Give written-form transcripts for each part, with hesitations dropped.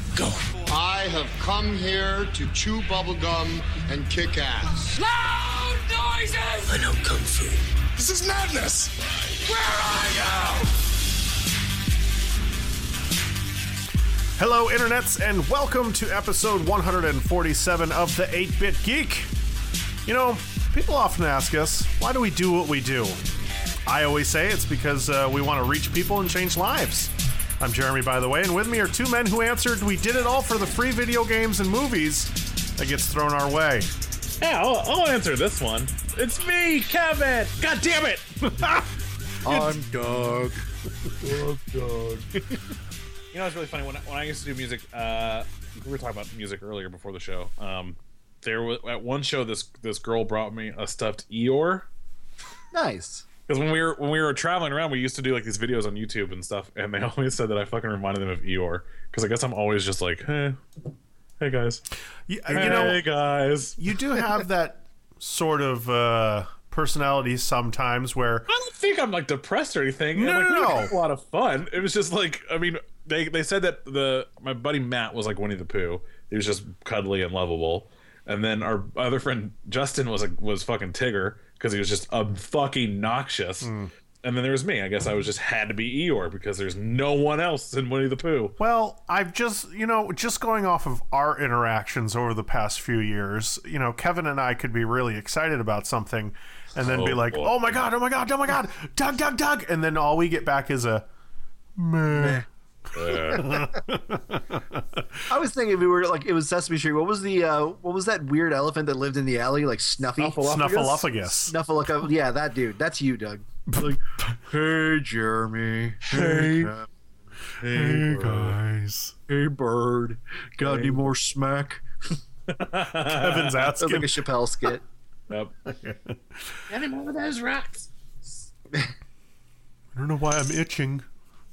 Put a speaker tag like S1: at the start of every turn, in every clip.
S1: Go.
S2: I have come here to chew bubblegum and kick ass.
S3: Loud noises!
S1: I know Kung Fu.
S2: This is madness!
S3: Where are you?
S4: Hello, internets, and welcome to episode 147 of the 8-Bit Geek. You know, people often ask us, why do we do what we do? I always say it's because we want to reach people and change lives. I'm Jeremy, by the way, and with me are two men who answered, we did it all for the free video games and movies that gets thrown our way.
S5: Yeah, I'll answer this one. It's me, Kevin! God damn it!
S6: I'm Doug.
S5: You know, it's really funny, when I used to do music, we were talking about music earlier before the show. There was, at one show, this girl brought me a stuffed Eeyore.
S6: Nice.
S5: Because when we were traveling around, we used to do like these videos on YouTube and stuff, and they always said that I fucking reminded them of Eeyore. Because I guess I'm always just like, hey guys, hey guys.
S4: You do have that sort of personality sometimes where
S5: I don't think I'm like depressed or anything.
S4: No.
S5: We had a lot of fun. It was just like, I mean, they said that my buddy Matt was like Winnie the Pooh. He was just cuddly and lovable. And then our other friend Justin was fucking Tigger because he was just fucking noxious. And then there was me. I guess I was just had to be Eeyore because there's no one else in Winnie the Pooh.
S4: Well, I've just going off of our interactions over the past few years, Kevin and I could be really excited about something and then be like, oh my God, Doug. And then all we get back is a meh.
S6: I was thinking if we were like, it was Sesame Street. What was that weird elephant that lived in the alley? Like Snuffy?
S4: Snuffleupagus.
S6: Yeah, that dude. That's you, Doug. Like, hey, Jeremy. Hey
S4: guys.
S6: Hey, bird. Got any more smack?
S4: Kevin's asking.
S6: Sounds like a Chappelle skit.
S5: Yep.
S3: Any more of those rocks?
S4: I don't know why I'm itching.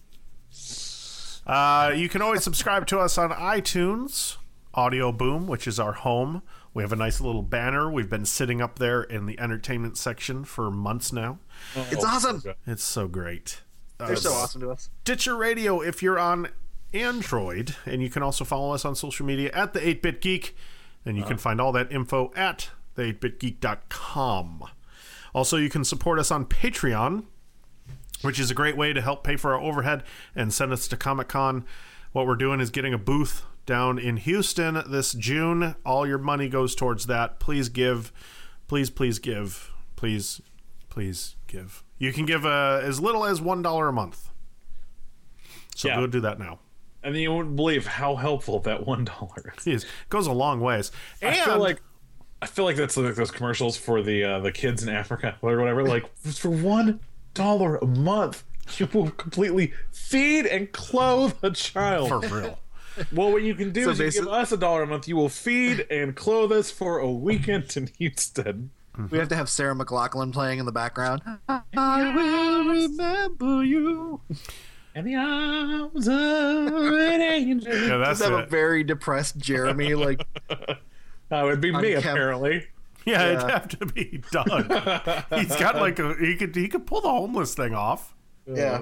S4: You can always subscribe to us on iTunes, Audio Boom, which is our home. We have a nice little banner. We've been sitting up there in the entertainment section for months now.
S6: It's awesome.
S4: It's so great.
S6: They're so awesome to us.
S4: Stitcher Radio if you're on Android, and you can also follow us on social media at the 8-Bit Geek, and you can find all that info at the8bitgeek.com. Also, you can support us on Patreon, which is a great way to help pay for our overhead and send us to Comic-Con. What we're doing is getting a booth down in Houston this June. All your money goes towards that. Please give. Please give. Please give. You can give as little as $1 a month. So go do that now.
S5: And then you wouldn't believe how helpful that $1 is.
S4: It goes a long ways. And
S5: I feel like that's like those commercials for the kids in Africa or whatever. Like, for $1 a month, you will completely feed and clothe a child.
S4: For real.
S5: Well, what you can do is you give us $1 a month. You will feed and clothe us for a weekend in Houston.
S6: We have to have Sarah McLachlan playing in the background. I will remember you.
S5: In the arms of an angel.
S4: Yeah, that's
S6: Just have
S4: it.
S6: a very depressed Jeremy, like.
S5: That would be me, apparently.
S4: Yeah, it'd have to be Doug. He's got like he could pull the homeless thing off.
S6: Yeah.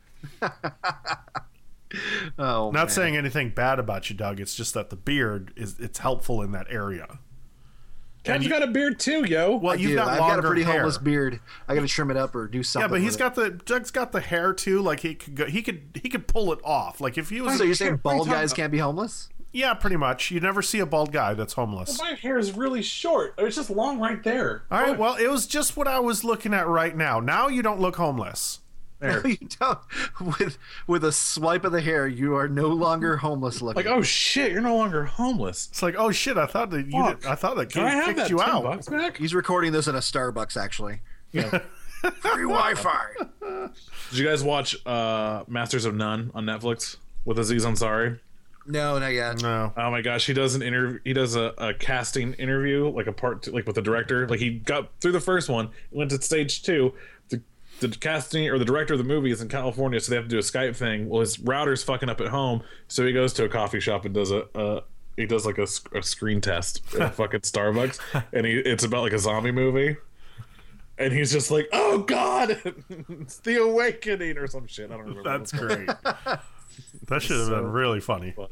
S6: Oh,
S4: Not saying anything bad about you, Doug. It's just that the beard it's helpful in that area.
S5: Kevin's got a beard too, yo.
S4: Well,
S6: I've got a pretty
S4: hair.
S6: homeless beard. I got to trim it up or do something.
S4: Yeah, but Doug's got the hair too. Like he could pull it off. Like if he was.
S6: So you're saying bald guys can't be homeless?
S4: Yeah, pretty much. You never see a bald guy that's homeless.
S5: My hair is really short. It's just long right there.
S4: All right. Well, it was just what I was looking at right now. Now you don't look homeless.
S6: No, you don't. With a swipe of the hair, you are no longer homeless looking.
S5: Like, oh shit, you're no longer homeless.
S4: It's like, oh shit, I thought that I thought that
S5: Can I have
S4: kicked
S5: that
S4: you out.
S5: $10 back?
S6: He's recording this in a Starbucks, actually.
S5: Yeah.
S6: Free Wi-Fi.
S5: Did you guys watch Masters of None on Netflix with Aziz Ansari?
S6: No, not yet.
S4: No.
S5: Oh my gosh, he does an interview. He does a casting interview, like a part two, like with the director. Like he got through the first one, went to stage 2. The casting or the director of the movie is in California, so they have to do a Skype thing. Well, his router's fucking up at home, so he goes to a coffee shop and does like a screen test at a fucking Starbucks, and it's about like a zombie movie. And he's just like, oh God, it's the awakening or some shit. I don't remember.
S4: That's great. That should have been really funny.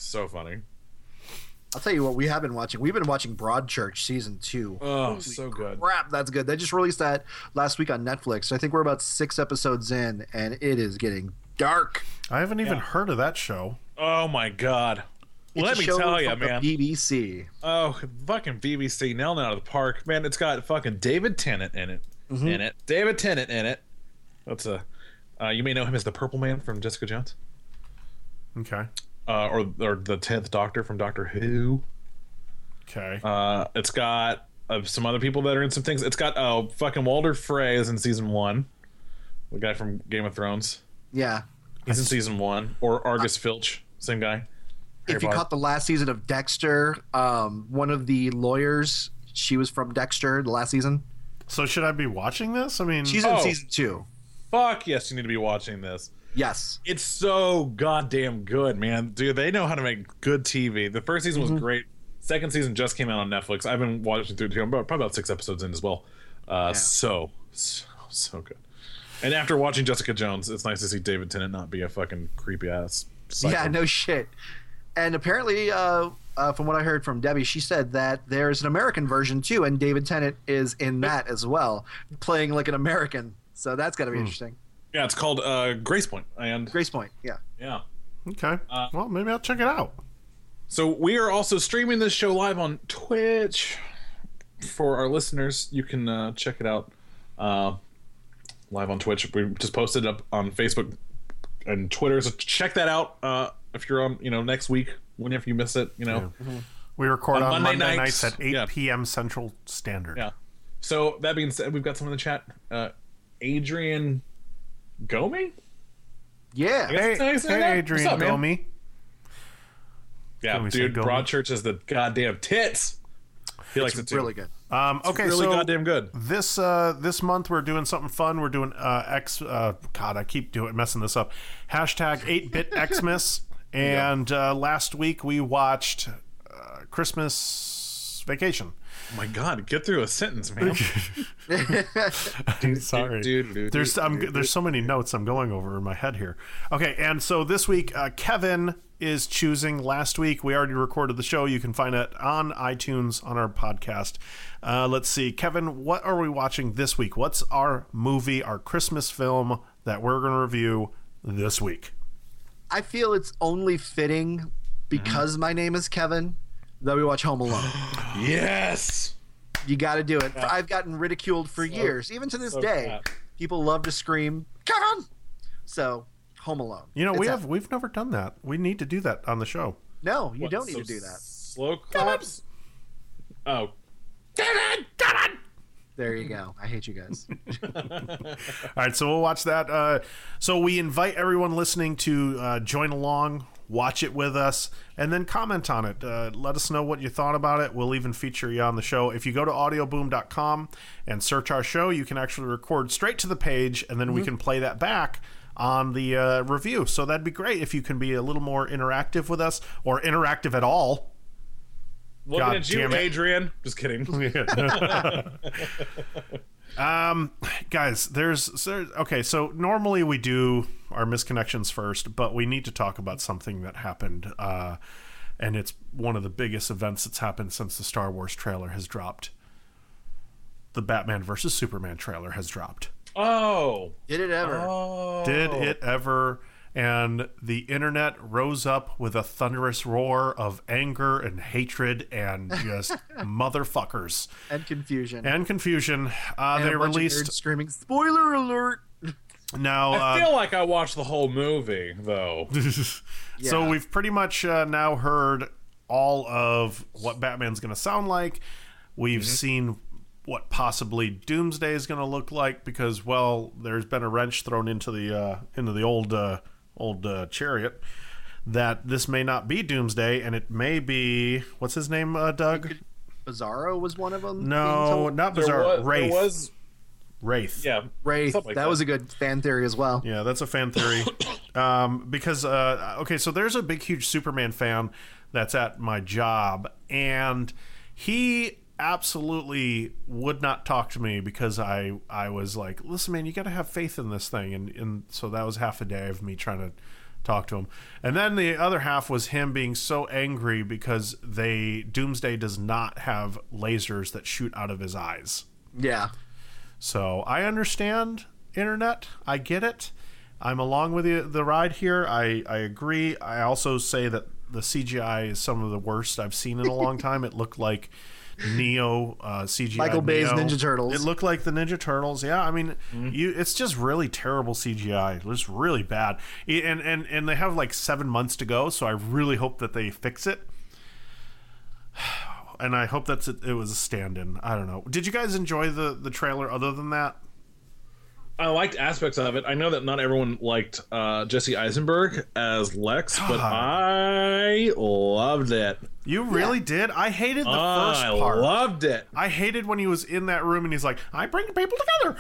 S5: So funny.
S6: I'll tell you what we have been watching. We've been watching Broadchurch season 2.
S5: Oh, so good.
S6: Crap, that's good. They just released that last week on Netflix. I think we're about 6 episodes in, and it is getting dark.
S4: I haven't even heard of that show.
S5: Oh my god. Let me tell you, man.
S6: BBC.
S5: Oh, fucking BBC nailing it out of the park, man. It's got fucking David Tennant in it. David Tennant in it. That's you may know him as the Purple Man from Jessica Jones.
S4: Okay.
S5: Or the 10th Doctor from Doctor Who.
S4: Okay.
S5: It's got some other people that are in some things. It's got fucking Walder Frey is in season 1. The guy from Game of Thrones.
S6: Yeah.
S5: He's in season 1. Or Argus Filch, same guy.
S6: If you caught the last season of Dexter, one of the lawyers, she was from Dexter the last season.
S4: So should I be watching this? I mean,
S6: She's in season 2.
S5: Fuck yes, you need to be watching this.
S6: Yes.
S5: It's so goddamn good, man. Dude, they know how to make good TV. The first season was great. Second season just came out on Netflix. I've been watching through it too. I'm probably about 6 episodes in as well. So good. And after watching Jessica Jones, it's nice to see David Tennant not be a fucking creepy ass psycho.
S6: Yeah, no shit. And apparently, from what I heard from Debbie, she said that there's an American version too, and David Tennant is in that as well, playing like an American. So that's got to be interesting.
S5: Yeah, it's called Grace Point. And
S6: Grace Point, yeah.
S5: yeah.
S4: okay. Well, maybe I'll check it out.
S5: So we are also streaming this show live on Twitch. For our listeners, you can check it out live on Twitch. We just posted it up on Facebook and Twitter, so check that out if you're on, next week, whenever you miss it,
S4: We record on Monday nights at 8
S5: Yeah.
S4: p.m. Central Standard.
S5: Yeah. So that being said, we've got someone in the chat. Adrian Gomi?
S6: Yeah.
S4: Hey,
S5: What's
S4: Adrian
S5: up, man?
S4: Gomi.
S5: Yeah,
S4: Can we say
S5: dude,
S4: Gomi?
S5: Broadchurch is the goddamn tits. He likes it too.
S6: Really good.
S4: Okay,
S5: Really
S4: so
S5: goddamn good.
S4: this month we're doing something fun. We're doing God, I keep messing this up. Hashtag 8-bit Xmas. And last week we watched Christmas Vacation.
S5: Oh my god, get through a sentence, man.
S4: Sorry. There's so many notes I'm going over in my head here. Okay, and so this week Kevin is choosing. Last week we already recorded the show. You can find it on iTunes on our podcast. Let's see, Kevin, what are we watching this week? What's our movie, our Christmas film that we're going to review this week?
S6: I feel it's only fitting because my name is Kevin that we watch Home Alone.
S5: Yes.
S6: You got to do it. I've gotten ridiculed for years, even to this day.
S5: bad.
S6: People love to scream Kevin. So Home Alone.
S4: We've never done that. We need to do that on the show.
S6: No, you don't need to do that.
S5: Slow claps. Oh.
S6: There you go. I hate you guys.
S4: All right, so we'll watch that. So we invite everyone listening to join along, watch it with us, and then comment on it. Let us know what you thought about it. We'll even feature you on the show. If you go to audioboom.com and search our show, you can actually record straight to the page, and then we can play that back on the review. So that'd be great if you can be a little more interactive with us, or interactive at all.
S5: Looking
S4: God
S5: at you,
S4: damn it.
S5: Adrian. Just kidding.
S4: Guys, okay, so normally we do our misconnections first, but we need to talk about something that happened, and it's one of the biggest events that's happened since the Star Wars trailer has dropped. The Batman vs. Superman trailer has dropped.
S5: Oh.
S6: Did it ever?
S5: Oh.
S4: Did it ever? And the internet rose up with a thunderous roar of anger and hatred and just motherfuckers.
S6: And confusion.
S4: And confusion.
S6: And
S4: They
S6: a bunch of nerds
S4: released...
S6: screaming, spoiler alert!
S4: Now,
S5: I feel like I watched the whole movie, though.
S4: So we've pretty much now heard all of what Batman's going to sound like. We've seen what possibly Doomsday is going to look like because, well, there's been a wrench thrown into the old chariot that this may not be Doomsday, and it may be, what's his name, Doug?
S6: Bizarro was one of them?
S4: No, not Bizarro. Wraith. Wraith.
S5: Yeah.
S6: Wraith.
S5: Something like
S6: that was a good fan theory as well.
S4: Yeah, that's a fan theory. Because, okay, so there's a big, huge Superman fan that's at my job, and he absolutely would not talk to me because I was like, listen, man, you got to have faith in this thing. And so that was half a day of me trying to talk to him. And then the other half was him being so angry because Doomsday does not have lasers that shoot out of his eyes.
S6: Yeah.
S4: So I understand, internet. I get it. I'm along with the ride here. I agree. I also say that the CGI is some of the worst I've seen in a long time. It looked like Neo CGI.
S6: Michael Bay's
S4: Neo.
S6: Ninja Turtles.
S4: It looked like the Ninja Turtles. Yeah, I mean, it's just really terrible CGI. It was really bad. And they have like 7 months to go, so I really hope that they fix it. And I hope it was a stand-in. I don't know. Did you guys enjoy the trailer other than that?
S5: I liked aspects of it. I know that not everyone liked Jesse Eisenberg as Lex, but I loved it.
S4: You really did? I hated the first part.
S5: I loved it.
S4: I hated when he was in that room and he's like, I bring people together.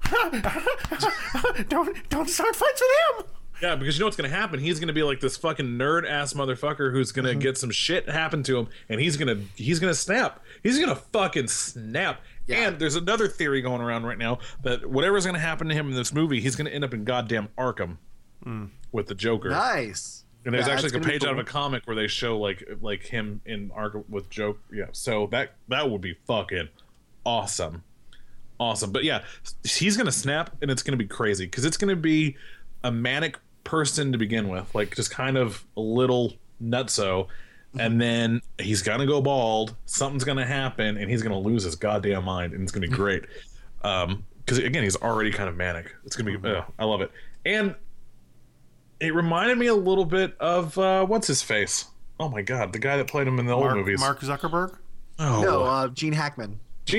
S4: Don't start fights with him.
S5: Yeah, because you know what's going to happen? He's going to be like this fucking nerd-ass motherfucker who's going to get some shit happen to him, and he's going to snap. He's going to fucking snap. Yeah. And there's another theory going around right now that whatever's going to happen to him in this movie, he's going to end up in goddamn Arkham with the Joker.
S6: Nice.
S5: And there's actually like a page out of a comic where they show like him in Arkham with Joker. Yeah, so that would be fucking awesome. But yeah, he's going to snap, and it's going to be crazy because it's going to be a manic person to begin with, like just kind of a little nutso, and then he's gonna go bald, something's gonna happen, and he's gonna lose his goddamn mind, and it's gonna be great. Because again, he's already kind of manic. It's gonna be I love it. And it reminded me a little bit of what's his face, oh my god, the guy that played him in the old movies,
S4: Mark Zuckerberg.
S6: Gene Hackman.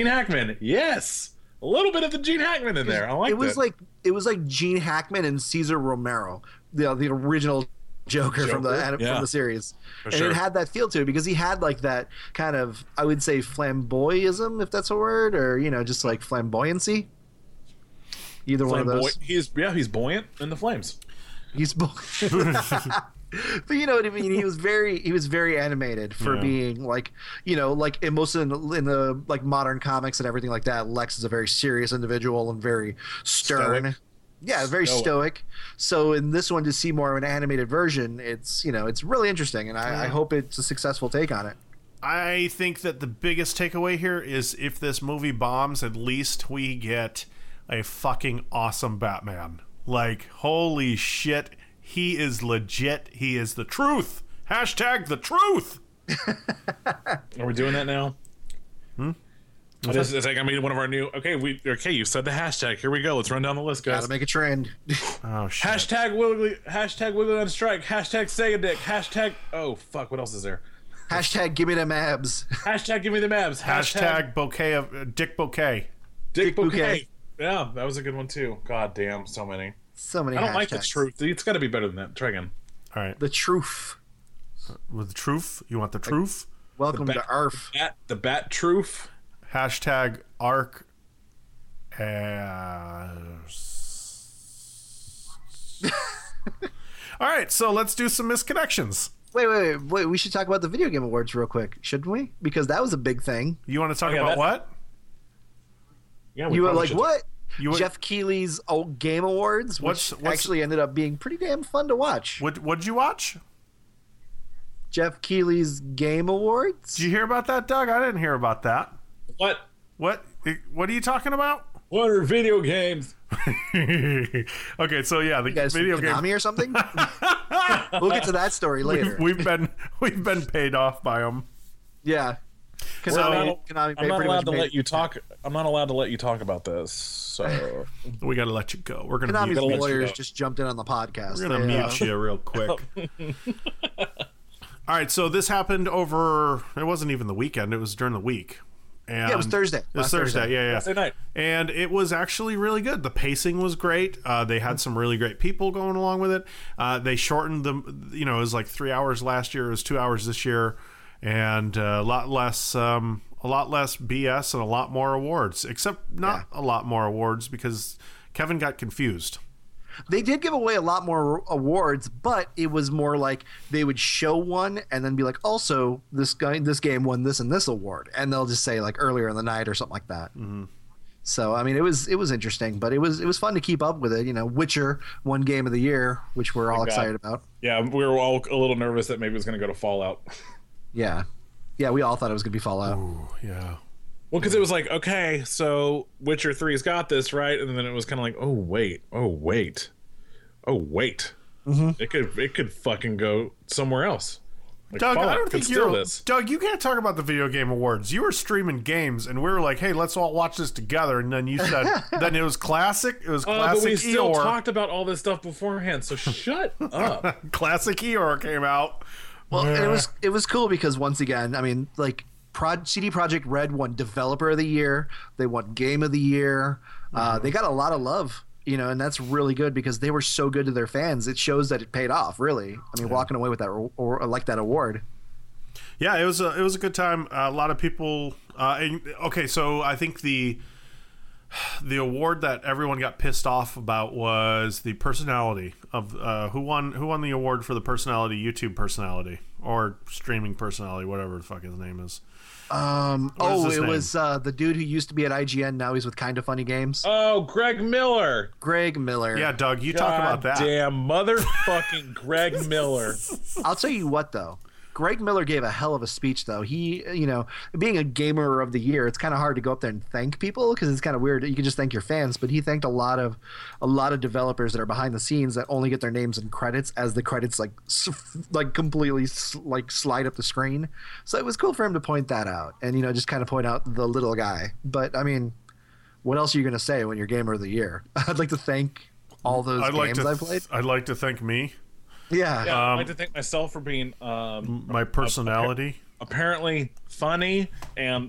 S5: Yes, a little bit of the Gene Hackman in there. I like it.
S6: It was like Gene Hackman and Cesar Romero, the original Joker from the series. It had that feel to it because he had like that kind of, I would say, flamboyism, if that's a word, or just like flamboyancy. Either one of those.
S5: He's buoyant in the flames.
S6: He's buoyant. But you know what I mean. He was very animated for being like like in most in the like modern comics and everything like that. Lex is a very serious individual and very stern.
S5: Stoic.
S6: Yeah, very stoic. So in this one, to see more of an animated version, it's it's really interesting, and I hope it's a successful take on it.
S4: I think that the biggest takeaway here is if this movie bombs, at least we get a fucking awesome Batman. Like, holy shit. He is legit. He is the truth. Hashtag the truth.
S5: Are we doing that now? It's like, I mean, one of our new. Okay, you said the hashtag. Here we go. Let's run down the list, guys.
S6: Gotta make a trend.
S4: Oh shit.
S5: Hashtag Wiggly on strike. Hashtag Sega Dick. Hashtag. Oh fuck. What else is there?
S6: Hashtag give me them abs.
S5: Hashtag give me them abs.
S4: Hashtag bouquet of Dick Bouquet.
S5: Dick Bouquet. Yeah, that was a good one too. God damn, so many.
S6: So many.
S5: I don't
S6: hashtags.
S5: like the truth. It's got to be better than that. Try again.
S4: All right.
S6: The truth.
S4: With the truth? You want the truth?
S6: Welcome to ARF.
S5: The bat truth.
S4: Hashtag ARC. All right, so let's do some misconnections.
S6: Wait. We should talk about the Video Game Awards real quick, shouldn't we? Because that was a big thing.
S4: You want to talk about what?
S5: Yeah,
S6: you were like,
S5: should.
S6: what? Jeff Keighley's old Game Awards, which actually ended up being pretty damn fun to watch.
S4: What'd you watch?
S6: Jeff Keighley's Game Awards.
S4: Did you hear about that, Doug? I didn't hear about that.
S5: What?
S4: What are you talking about?
S5: What are video games?
S4: Okay, so yeah, the
S6: you guys
S4: video
S6: from
S4: game.
S6: Konami or something. We'll get to that story later.
S4: We've been paid off by them.
S6: Yeah.
S5: Konami
S6: I'm
S5: not allowed to let you talk. I'm not allowed to let you talk about this. So
S4: we got to let you go. We're gonna
S6: Konami's
S4: mute
S6: lawyers just jumped in on the podcast.
S4: We're gonna mute you real quick. All right, so this happened over. It wasn't even the weekend. It was during the week. And
S6: it was Thursday.
S4: It was Thursday. Yeah.
S5: Thursday night.
S4: And it was actually really good. The pacing was great. They had some really great people going along with it. They shortened them. It was like 3 hours last year. It was 2 hours this year, and a lot less BS and a lot more awards. Except not a lot more awards because Kevin got confused.
S6: They did give away a lot more awards, but it was more like they would show one and then be like, also, this game won this and this award. And they'll just say like earlier in the night or something like that.
S4: Mm-hmm.
S6: So I mean, it was interesting, but it was fun to keep up with it. You know, Witcher won Game of the Year, which we're all excited about.
S5: Yeah, we were all a little nervous that maybe it was going to go to Fallout.
S6: Yeah, we all thought it was going to be Fallout.
S4: Ooh, yeah.
S5: Well, because it was like, okay, so Witcher 3's got this, right? And then it was kind of like, oh wait.
S6: Mm-hmm.
S5: It could fucking go somewhere else. Like,
S4: Doug,
S5: Fallout
S4: I don't
S5: could
S4: think
S5: steal this.
S4: Doug, you can't talk about the Video Game Awards. You were streaming games, and we were like, "Hey, let's all watch this together." And then you said, "Then it was classic. It was classic."
S5: But we still
S4: Eeyore.
S5: talked about all this stuff beforehand. So shut up.
S4: Classic Eeyore came out.
S6: Well, it was cool because once again, I mean, like CD Projekt Red won Developer of the Year, they won Game of the Year. They got a lot of love, you know, and that's really good because they were so good to their fans. It shows that it paid off, really. I mean, walking away with that or like that award.
S4: Yeah, it was a good time. A lot of people. Okay, so I think the award that everyone got pissed off about was the personality of who won the award for the personality, YouTube personality or streaming personality, whatever the fuck his name is.
S6: It was the dude who used to be at IGN. Now he's with Kinda Funny Games.
S5: Oh, Greg Miller.
S6: Greg Miller.
S4: Yeah, Doug, you talk about that.
S5: Damn motherfucking Greg Miller.
S6: I'll tell you what, though. Greg Miller gave a hell of a speech, though. He, you know, being a gamer of the year, it's kind of hard to go up there and thank people because it's kind of weird. You can just thank your fans, but he thanked a lot of developers that are behind the scenes that only get their names in credits as the credits like completely like slide up the screen. So it was cool for him to point that out and, you know, just kind of point out the little guy. But I mean, what else are you going to say when you're gamer of the year? I'd like to thank all those games I've played.
S4: I'd like to thank me.
S6: Yeah,
S5: I'd like to thank myself for being
S4: My personality.
S5: apparently funny and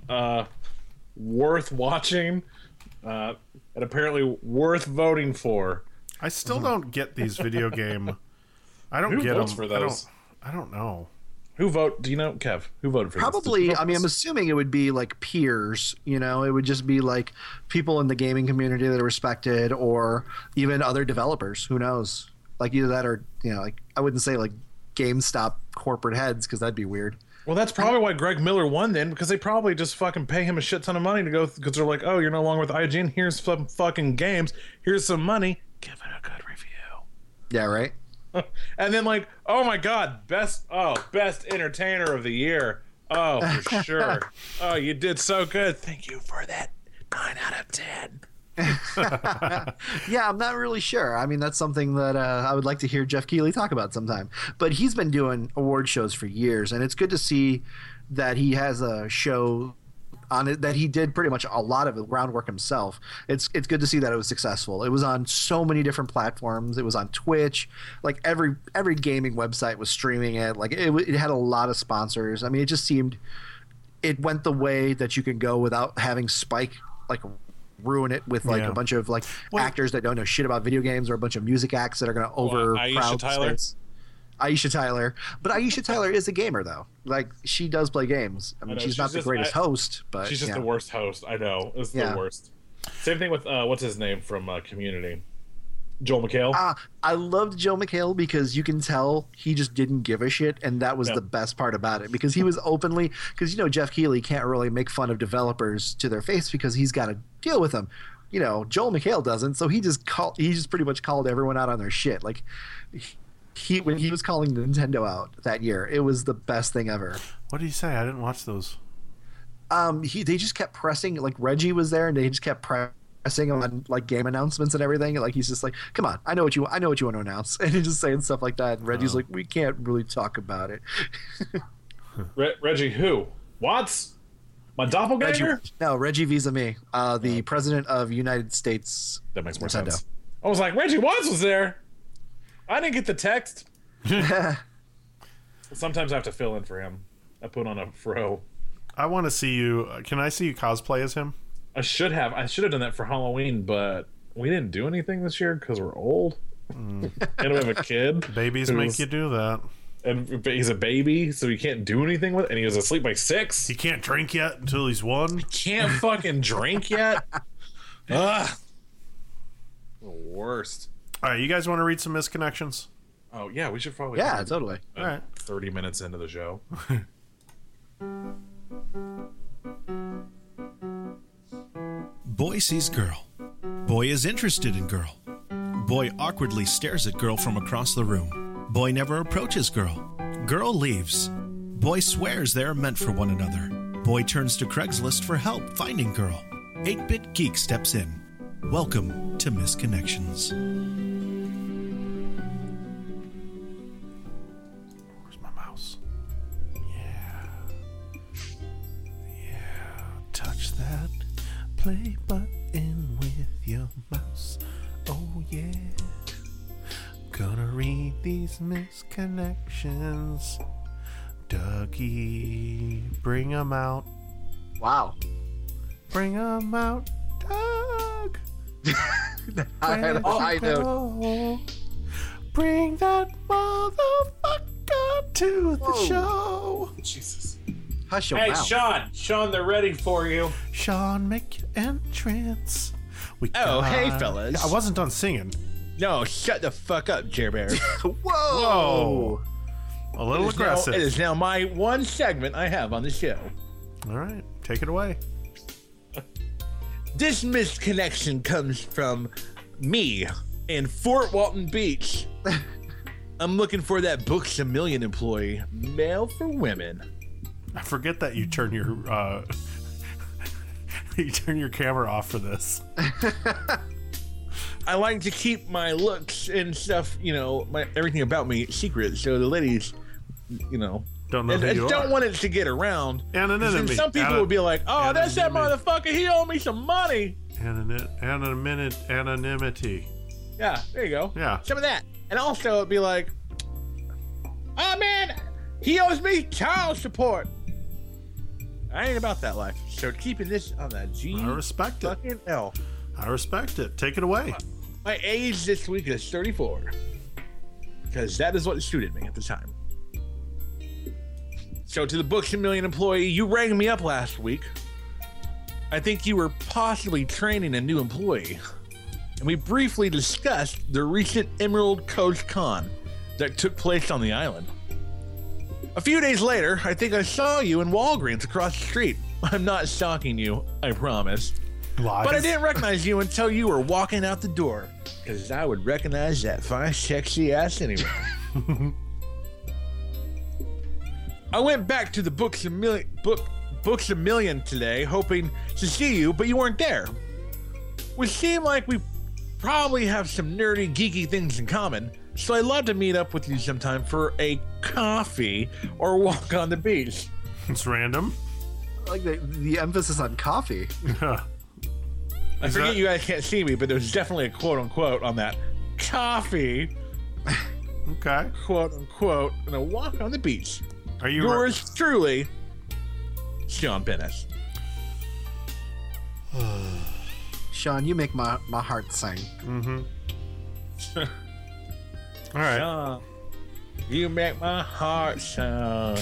S5: worth watching, and apparently worth voting for.
S4: I still don't get these video game. I don't
S5: Who
S4: get
S5: votes
S4: them.
S5: for those?
S4: I don't know.
S5: Who vote? Do you know, Kev? Who voted for
S6: probably.
S5: this?
S6: I mean, I'm assuming it would be like peers. You know, it would just be like people in the gaming community that are respected, or even other developers. Who knows? Like either that, or you know, like I wouldn't say like GameStop corporate heads because that'd be weird.
S5: Well, that's probably why Greg Miller won then, because they probably just fucking pay him a shit ton of money to go, because they're like, oh, you're no longer with IGN. Here's some fucking games. Here's some money. Give it a good review.
S6: Yeah, right.
S5: And then like, oh my god, best entertainer of the year. Oh, for sure. Oh, you did so good. Thank you for that 9 out of 10.
S6: Yeah, I'm not really sure. I mean, that's something that I would like to hear Jeff Keighley talk about sometime. But he's been doing award shows for years, and it's good to see that he has a show on it that he did pretty much a lot of the groundwork himself. It's good to see that it was successful. It was on so many different platforms. It was on Twitch. Like every gaming website was streaming it. Like it had a lot of sponsors. I mean, it just seemed it went the way that you can go without having Spike like ruin it with like a bunch of like actors that don't know shit about video games or a bunch of music acts that are going to overcrowd space. Aisha Tyler. But Aisha Tyler is a gamer though. Like she does play games. I mean, she's not the greatest host, but
S5: she's just the worst host. I know. It's the worst. Same thing with what's his name from Community? Joel McHale.
S6: I loved Joe McHale because you can tell he just didn't give a shit, and that was the best part about it. Because he was openly, because you know Jeff Keighley can't really make fun of developers to their face because he's got to deal with them. You know, Joel McHale doesn't, so he just pretty much called everyone out on their shit. Like when he was calling Nintendo out that year, it was the best thing ever.
S4: What did he say? I didn't watch those.
S6: They just kept pressing. Like Reggie was there, and they just kept pressing on like game announcements and everything. Like he's just like, "Come on, I know what you want to announce," and he's just saying stuff like that. And Reggie's like, "We can't really talk about it."
S5: Reggie who? Watts? My doppelganger?
S6: Reggie Vis-a-Me, the president of United States.
S5: That makes more
S6: Nintendo.
S5: sense. I was like, Reggie Watts was there. I didn't get the text. Sometimes I have to fill in for him. I put on a fro.
S4: I want to see you. Can I see you cosplay as him?
S5: I should have done that for Halloween, but we didn't do anything this year because we're old. And we have a kid.
S4: Babies make you do that.
S5: And he's a baby, so he can't do anything with it. And he was asleep by 6.
S4: He can't drink yet until he's 1.
S5: Can't fucking drink yet. Ugh. The worst.
S4: All right, you guys want to read some misconnections?
S5: Oh yeah, we should probably.
S6: Yeah, totally.
S4: All right.
S5: 30 minutes into the show.
S1: Boy sees girl. Boy is interested in girl. Boy awkwardly stares at girl from across the room. Boy never approaches girl. Girl leaves. Boy swears they are meant for one another. Boy turns to Craigslist for help finding girl. 8-Bit Geek steps in. Welcome to Misconnections.
S4: Where's my mouse? Yeah. Touch that play button with your mouse. Oh yeah. Gonna read these misconnections. Dougie, bring 'em out.
S6: Wow.
S4: Bring 'em out, Doug.
S6: I had a high note.
S4: Go. Bring that motherfucker to the show.
S5: Jesus.
S6: Hush your
S5: Hey,
S6: mouth.
S5: Sean, they're ready for you.
S4: Sean, make your entrance.
S7: Oh, hey, fellas.
S4: I wasn't done singing.
S7: No, shut the fuck up, Jer Bear.
S6: Whoa.
S4: A little
S7: It
S4: aggressive.
S7: is now my one segment I have on the show.
S4: All right, take it away.
S7: This misconnection comes from me in Fort Walton Beach. I'm looking for that Books A Million employee, male for women.
S4: I forget that you turn your you turn your camera off for this.
S7: I like to keep my looks and stuff, everything about me secret, so the ladies,
S4: Don't know who you
S7: don't
S4: are.
S7: want it to get around.
S4: Anonymity.
S7: And some people would be like, "Oh, that's that
S4: Anonymity.
S7: motherfucker. He owed me some money."
S4: Anonymity.
S7: Yeah, there you go.
S4: Yeah.
S7: Some of that. And also it'd be like, "Oh man, he owes me child support." I ain't about that life. So keeping this on the G
S4: I respect it.
S7: fucking L.
S4: I respect it. Take it away.
S7: My age this week is 34. Because that is what suited me at the time. So to the Books A Million employee, you rang me up last week. I think you were possibly training a new employee. And we briefly discussed the recent Emerald Coast Con that took place on the island. A few days later, I think I saw you in Walgreens across the street. I'm not stalking you, I promise.
S4: Lies.
S7: But I didn't recognize you until you were walking out the door, because I would recognize that fine, sexy ass anyway. I went back to the Books A Million today, hoping to see you, but you weren't there. Which seemed like we probably have some nerdy, geeky things in common, so I'd love to meet up with you sometime for a coffee or walk on the beach.
S4: It's random.
S6: I like the emphasis on coffee.
S7: I forget you guys can't see me, but there's definitely a quote-unquote on that. Coffee,
S4: Okay.
S7: quote-unquote, and a walk on the beach.
S4: Are you
S7: Yours truly, Sean Pennis.
S6: Sean, you make my heart sing.
S4: all right?
S7: You make my heart sound.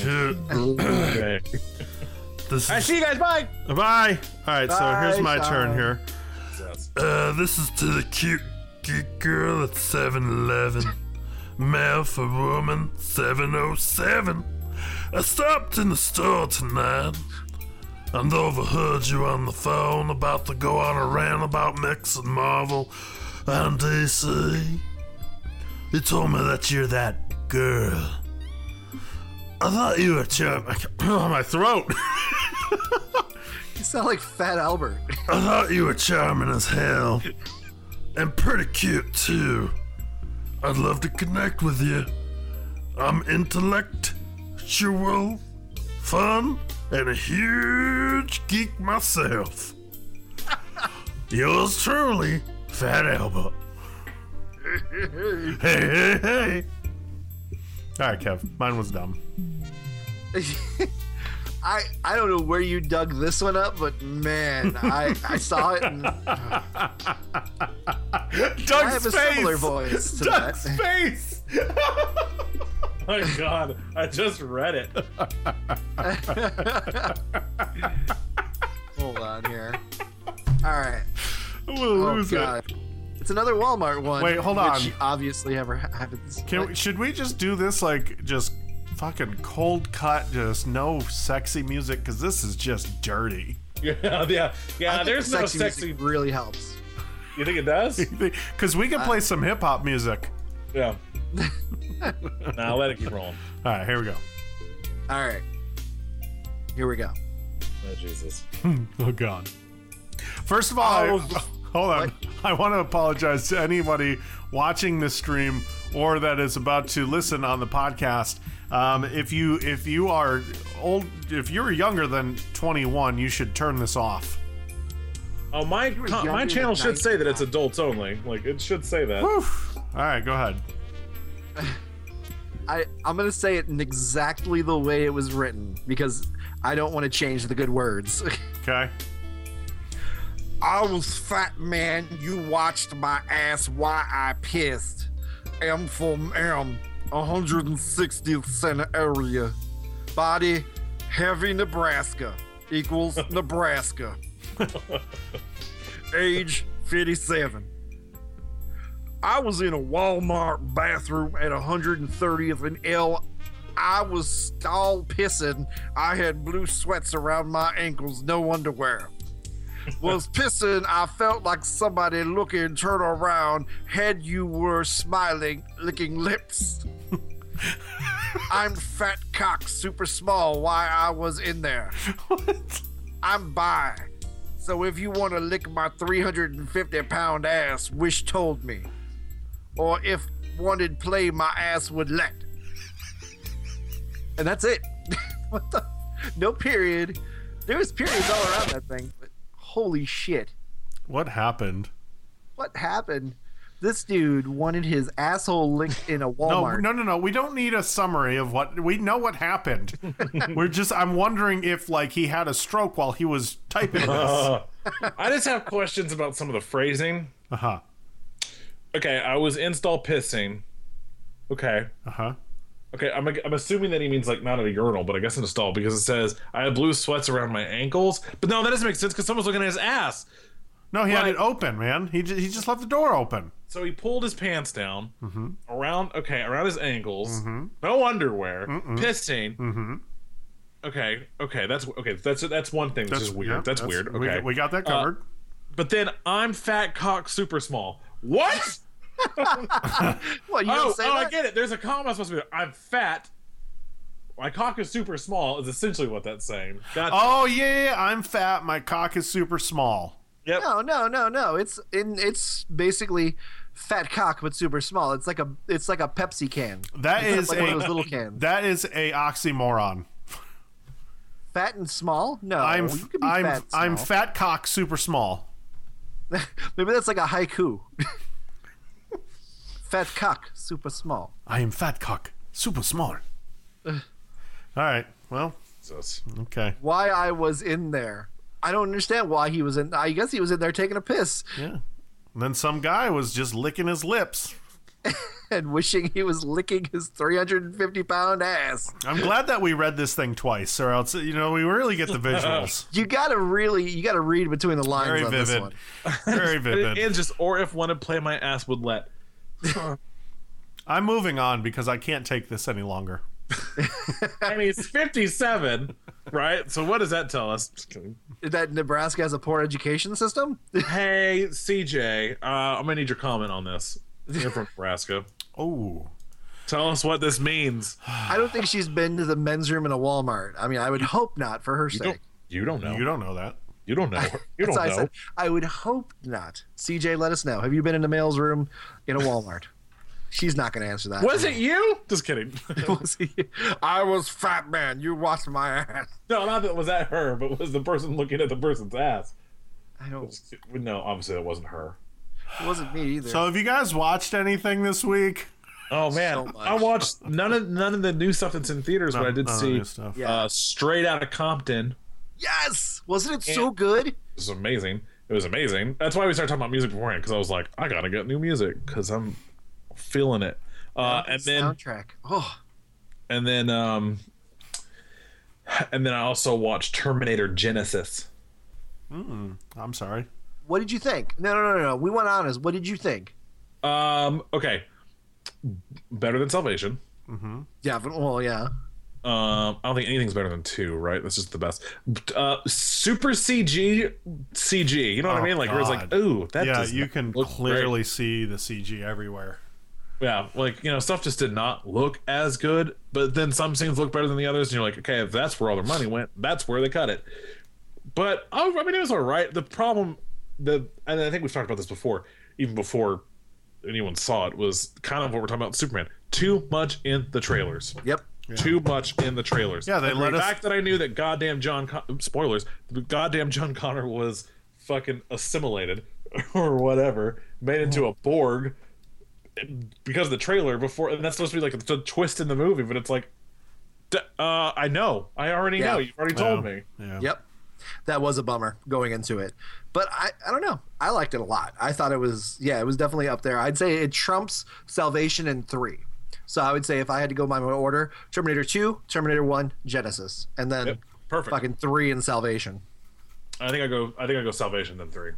S4: This
S7: I
S4: is,
S7: see you guys. Bye.
S4: bye. All right, so
S6: Bye,
S4: here's my
S6: Sean.
S4: turn here. This is to the cute geek girl at 7-Eleven. Male for woman 707. I stopped in the store tonight and overheard you on the phone about to go on a rant about Mix and Marvel and DC. You told me that you're that girl. I thought you were oh, my throat.
S6: You sound like Fat Albert.
S4: I thought you were charming as hell. And pretty cute, too. I'd love to connect with you. I'm intellectual, fun, and a huge geek myself. Yours truly, Fat Albert. Hey. All right, Kev. Mine was dumb.
S6: I don't know where you dug this one up, but man, I saw it and I have a similar voice to
S4: Doug's
S6: that.
S4: face.
S5: My God, I just read it.
S6: Hold on here. All right.
S4: I'm gonna lose it.
S6: God. It's another Walmart one.
S4: Wait, hold on.
S6: Which obviously ever happens.
S4: Should we just do this like just fucking cold cut, just no sexy music? Because this is just dirty.
S5: Yeah.
S6: I think
S5: There's no
S6: music
S5: sexy.
S6: really helps.
S5: You think it does?
S4: Because we can play some hip hop music.
S5: Yeah. Nah, let it keep rolling.
S4: All right, here we go.
S6: All right, here we go.
S5: Oh Jesus.
S4: Oh God. First of all, hold on. I want to apologize to anybody watching this stream or that is about to listen on the podcast. If you are old, if you're younger than 21, you should turn this off.
S5: Oh, my channel should say that it's adults only. Like, it should say that.
S4: Whew. All right, go ahead.
S6: I'm gonna say it in exactly the way it was written because I don't want to change the good words.
S4: Okay.
S8: I was fat man, you watched my ass why I pissed. M for M, 160th center area. Body, heavy Nebraska, equals Nebraska. Age, 57. I was in a Walmart bathroom at 130th and L. I was stall pissing. I had blue sweats around my ankles, no underwear. Was pissing, I felt like somebody looking, turn around, head you were smiling, licking lips. I'm fat cock, super small, why I was in there.
S4: What?
S8: I'm bi. So if you want to lick my 350-pound ass, wish told me. Or if wanted play, my ass would let.
S6: And that's it. What the? No period. There was periods all around that thing. But holy shit.
S4: What happened?
S6: What happened? This dude wanted his asshole licked in a Walmart.
S4: No. We don't need a summary of what we know. What happened? I'm wondering if like he had a stroke while he was typing this.
S5: I just have questions about some of the phrasing.
S4: Uh-huh.
S5: Okay, I was install pissing. Okay.
S4: Uh-huh.
S5: Okay, I'm assuming that he means like not at a urinal, but I guess in a stall because it says I had blue sweats around my ankles. But no, that doesn't make sense because someone's looking at his ass.
S4: No, he had it open, man. He just left the door open.
S5: So he pulled his pants down around his ankles, no underwear, pissing. Okay, that's one thing that's just weird.
S4: Yeah,
S5: that's weird. Okay,
S4: we got that covered.
S5: But then I'm fat cock super small. What?
S6: What, you didn't say that?
S5: I get it. There's a comma supposed to be there. I'm fat. My cock is super small is essentially what that's saying. Gotcha.
S4: Oh yeah, I'm fat. My cock is super small.
S5: Yep.
S6: No. It's basically fat cock but super small. It's like a Pepsi can.
S4: That is
S6: like one of those little cans.
S4: That is a oxymoron.
S6: Fat and small? No,
S4: I'm
S6: you could be fat and small.
S4: I'm fat cock super small.
S6: Maybe that's like a haiku. Fat cock super small.
S4: I am fat cock super small. All right. Well. Okay.
S6: Why I was in there? I don't understand why he was in. I guess he was in there taking a piss.
S4: Yeah. And then some guy was just licking his lips
S6: and wishing he was licking his 350-pound ass.
S4: I'm glad that we read this thing twice, or else we really get the visuals.
S6: You gotta read between the lines.
S4: Very
S6: on
S4: vivid.
S6: This one.
S4: Very vivid.
S5: And just or if wanted play my ass would let.
S4: I'm moving on because I can't take this any longer.
S5: I mean, it's 57, right? So what does that tell us?
S6: That Nebraska has a poor education system?
S5: Hey, CJ, I'm gonna need your comment on this. You're from Nebraska.
S4: Oh,
S5: tell us what this means.
S6: I don't think she's been to the men's room in a Walmart. I mean, I would hope not for her sake.
S5: You don't know.
S4: You don't know that.
S5: You don't know. You don't
S6: I
S5: know.
S6: said, I would hope not. CJ, let us know. Have you been in the male's room in a Walmart? She's not going to answer that.
S5: Was it you? Just kidding.
S8: I was fat man, you watched my ass.
S5: No, not that was that her, but was the person looking at the person's ass.
S6: I don't.
S5: No, obviously that wasn't her.
S6: It wasn't me either.
S4: So have you guys watched anything this week?
S5: Oh man,
S6: So much.
S5: I watched none of the new stuff that's in theaters, but I did see
S4: new stuff.
S6: Yeah.
S5: Straight Outta Compton.
S6: Yes! Wasn't it so good?
S5: It was amazing. It was amazing. That's why we started talking about music beforehand, because I was like, I gotta get new music because I'm feeling it. And then
S6: soundtrack. Oh,
S5: and then I also watched Terminator Genesis.
S4: I'm sorry.
S6: what did you think? No. We want honest. What did you think?
S5: Okay, better than Salvation.
S6: Yeah. Well, yeah.
S5: I don't think anything's better than 2, right? That's just the best. Super CG. You know what I mean? Like, where it's like, ooh, that
S4: yeah,
S5: does
S4: you
S5: not
S4: can
S5: look
S4: clearly
S5: great.
S4: see the CG everywhere.
S5: Yeah, like, stuff just did not look as good, but then some scenes look better than the others, and you're like, okay, if that's where all their money went, that's where they cut it. But, I mean, it was all right. The problem, and I think we've talked about this before, even before anyone saw it, was kind of what we're talking about with Superman. Too much in the trailers.
S6: Yep.
S5: Too much in the trailers.
S4: Yeah, they let
S5: the
S4: us...
S5: fact that I knew that goddamn spoilers, the goddamn John Connor was fucking assimilated or whatever, made into a Borg because of the trailer before, and that's supposed to be like the twist in the movie, but it's like, I know. I already know. You've already told me.
S4: Yeah.
S6: Yep. That was a bummer going into it. But I don't know. I liked it a lot. I thought it was definitely up there. I'd say it trumps Salvation and 3. So I would say if I had to go by my order, Terminator 2, Terminator 1, Genesis, and then
S5: perfect.
S6: fucking 3 and Salvation.
S5: I think I go Salvation then 3.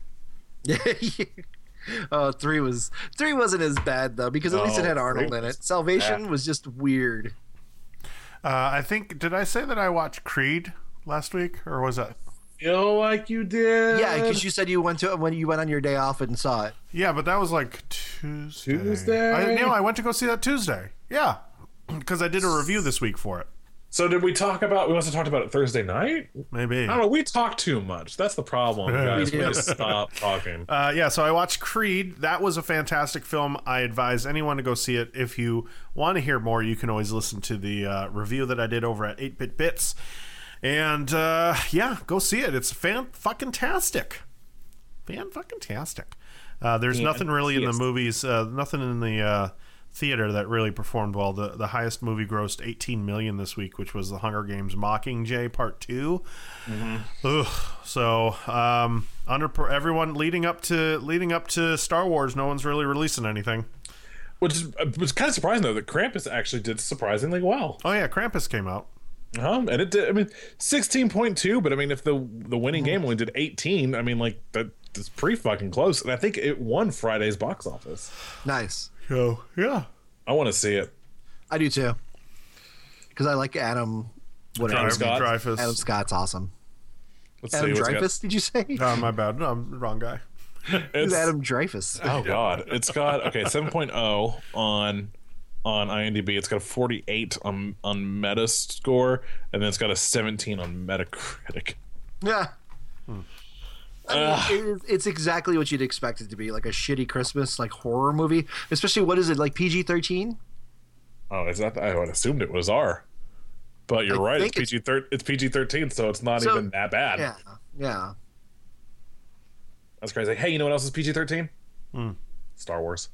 S6: Oh, 3 wasn't as bad though, because at least it had Arnold in it. Salvation was just weird.
S4: I think, did I say that I watched Creed last week, or was that?
S5: Feel like you did.
S6: Yeah, because you said you went on your day off and saw it.
S4: Yeah, but that was like Tuesday. I went to go see that Tuesday. Yeah, because I did a review this week for it.
S5: So did we must have talked about it Thursday night?
S4: Maybe.
S5: I don't know. We talk too much. That's the problem, guys. We need to stop talking.
S4: Yeah, so I watched Creed. That was a fantastic film. I advise anyone to go see it. If you want to hear more, you can always listen to the review that I did over at 8-Bit Bits. And, yeah, go see it. It's fan-fucking-tastic. Fan-fucking-tastic. There's nothing really in the movies, nothing in the theater that really performed well. The highest movie grossed $18 million this week, which was The Hunger Games: Mockingjay Part 2. Mm-hmm. Ugh. So, everyone leading up to Star Wars, no one's really releasing anything.
S5: Which was kind of surprising, though, that Krampus actually did surprisingly well.
S4: Oh, yeah, Krampus came out.
S5: And it did. I mean, 16.2, but I mean, if the winning game only did 18, I mean, like, that's pretty fucking close. And I think it won Friday's box office.
S6: Nice.
S4: So, yeah.
S5: I want to see it.
S6: I do too. Because I like Adam. Whatever.
S4: Dreyfuss.
S6: Adam Scott's awesome.
S5: Let's
S6: Adam
S5: see what's
S6: Dreyfuss? Did you say?
S4: Oh, my bad. No, I'm the wrong guy.
S6: Who's Adam Dreyfuss?
S5: Oh God, it's got 7.0 on IMDb. It's got a 48 on Metascore, and then it's got a 17 on Metacritic.
S6: Yeah. I mean, it's exactly what you'd expect it to be, like a shitty Christmas like horror movie. Especially, what is it, like PG-13?
S5: Oh, is that? I would assumed it was R, but you're right. It's PG-13, so it's not even that bad.
S6: Yeah.
S5: That's crazy. Hey, you know what else is PG-13? Star Wars.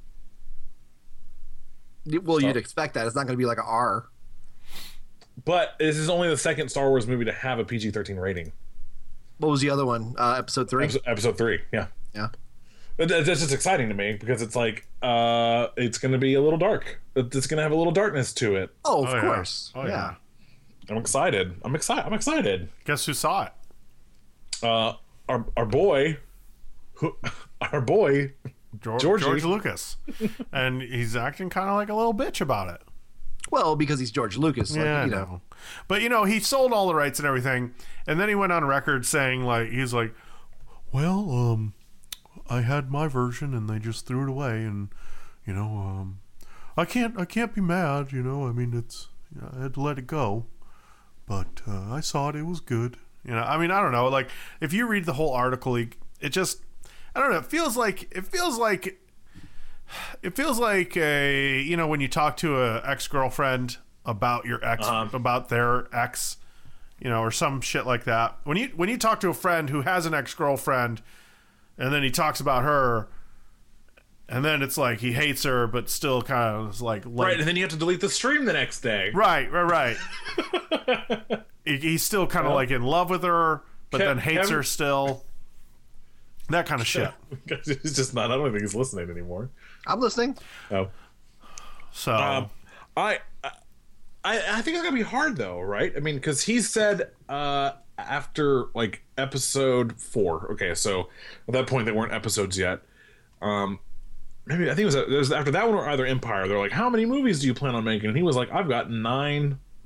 S6: Well, you'd expect that. It's not going to be like an R.
S5: But this is only the second Star Wars movie to have a PG-13 rating.
S6: What was the other one? Episode 3?
S5: Episode 3, yeah.
S6: Yeah.
S5: That's just exciting to me because it's like, it's going to be a little dark. It's going to have a little darkness to it.
S6: Oh, of course.
S4: Oh, yeah.
S5: I'm excited. I'm excited.
S4: Guess who saw it?
S5: Our boy,
S4: George Lucas. And he's acting kind of like a little bitch about it.
S6: Well, because he's George Lucas. Like,
S4: Yeah,
S6: you know.
S4: But, he sold all the rights and everything. And then he went on record saying, he's like, well, I had my version and they just threw it away. And, I can't be mad, I mean, I had to let it go. But I saw it. It was good. I mean, I don't know. Like, if you read the whole article, it just, I don't know. It feels like a, when you talk to a ex-girlfriend about your ex, about their ex, or some shit like that. When you talk to a friend who has an ex-girlfriend, and then he talks about her, and then it's like he hates her, but still kind of is like
S5: right. And then you have to delete the stream the next day.
S4: Right. He's still kind of like in love with her, but then hates her still. That kind of shit.
S5: He's just not. I don't think he's listening anymore.
S6: I'm listening.
S5: Oh,
S4: so
S5: I think it's gonna be hard though, right? I mean, because he said after like episode 4. Okay, so at that point they weren't episodes yet. Maybe I think it was after that one or either Empire. They're like, how many movies do you plan on making? And he was like, I've got 9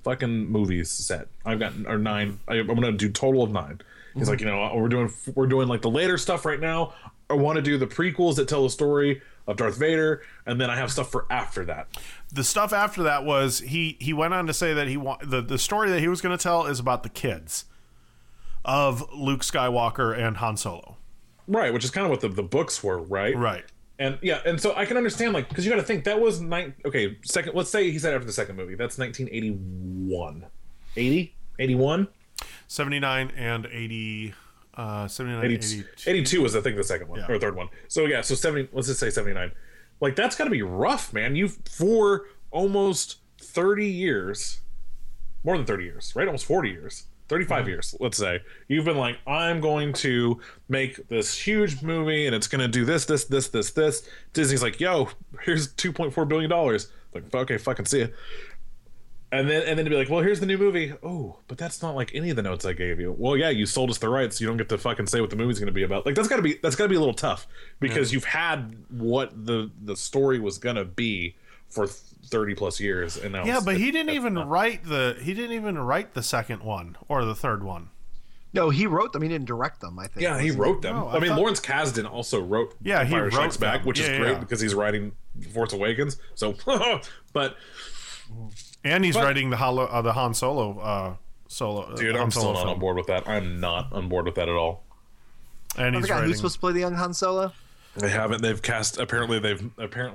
S5: fucking movies set. I've got or 9. I'm gonna do total of 9. He's like, we're doing like the later stuff right now. I want to do the prequels that tell the story of Darth Vader, and then I have stuff for after that.
S4: The stuff after that was he went on to say that the story that he was going to tell is about the kids of Luke Skywalker and Han Solo.
S5: Right, which is kind of what the books were, right?
S4: Right.
S5: And yeah, and so I can understand, like, because you got to think that was second. Let's say he said after the second movie. That's 1981, 80, 81,
S4: 79 and 80. 79,
S5: 82 was I think the second one or third one. So yeah, so 70. Let's just say 79. Like that's got to be rough, man. You've for almost 30 years, more than 30 years, right? Almost 40 years. 35 years, let's say. You've been like, I'm going to make this huge movie and it's going to do this. Disney's like, yo, here's $2.4 billion. Like, okay, fucking see it. And then to be like, well, here's the new movie. Oh, but that's not like any of the notes I gave you. Well, yeah, you sold us the rights. You don't get to fucking say what the movie's going to be about. Like, that's got to be a little tough because you've had what the story was going to be for 30 plus years, and now
S4: but he didn't even write the second one or the third one.
S6: No, he wrote them. He didn't direct them. I think.
S5: Yeah, he wrote them.
S4: No,
S5: I mean, Lawrence Kasdan also wrote.
S4: Yeah, he
S5: Empire
S4: wrote
S5: Strikes Back,
S4: them.
S5: which is great because he's writing Force Awakens. So, but
S4: and he's writing the Han Solo solo.
S5: Dude, I'm still not on board with that. I'm not on board with that at all.
S4: And he's
S6: who's
S4: writing.
S6: supposed to play the young Han Solo?
S5: They haven't. They've cast. Apparently, they've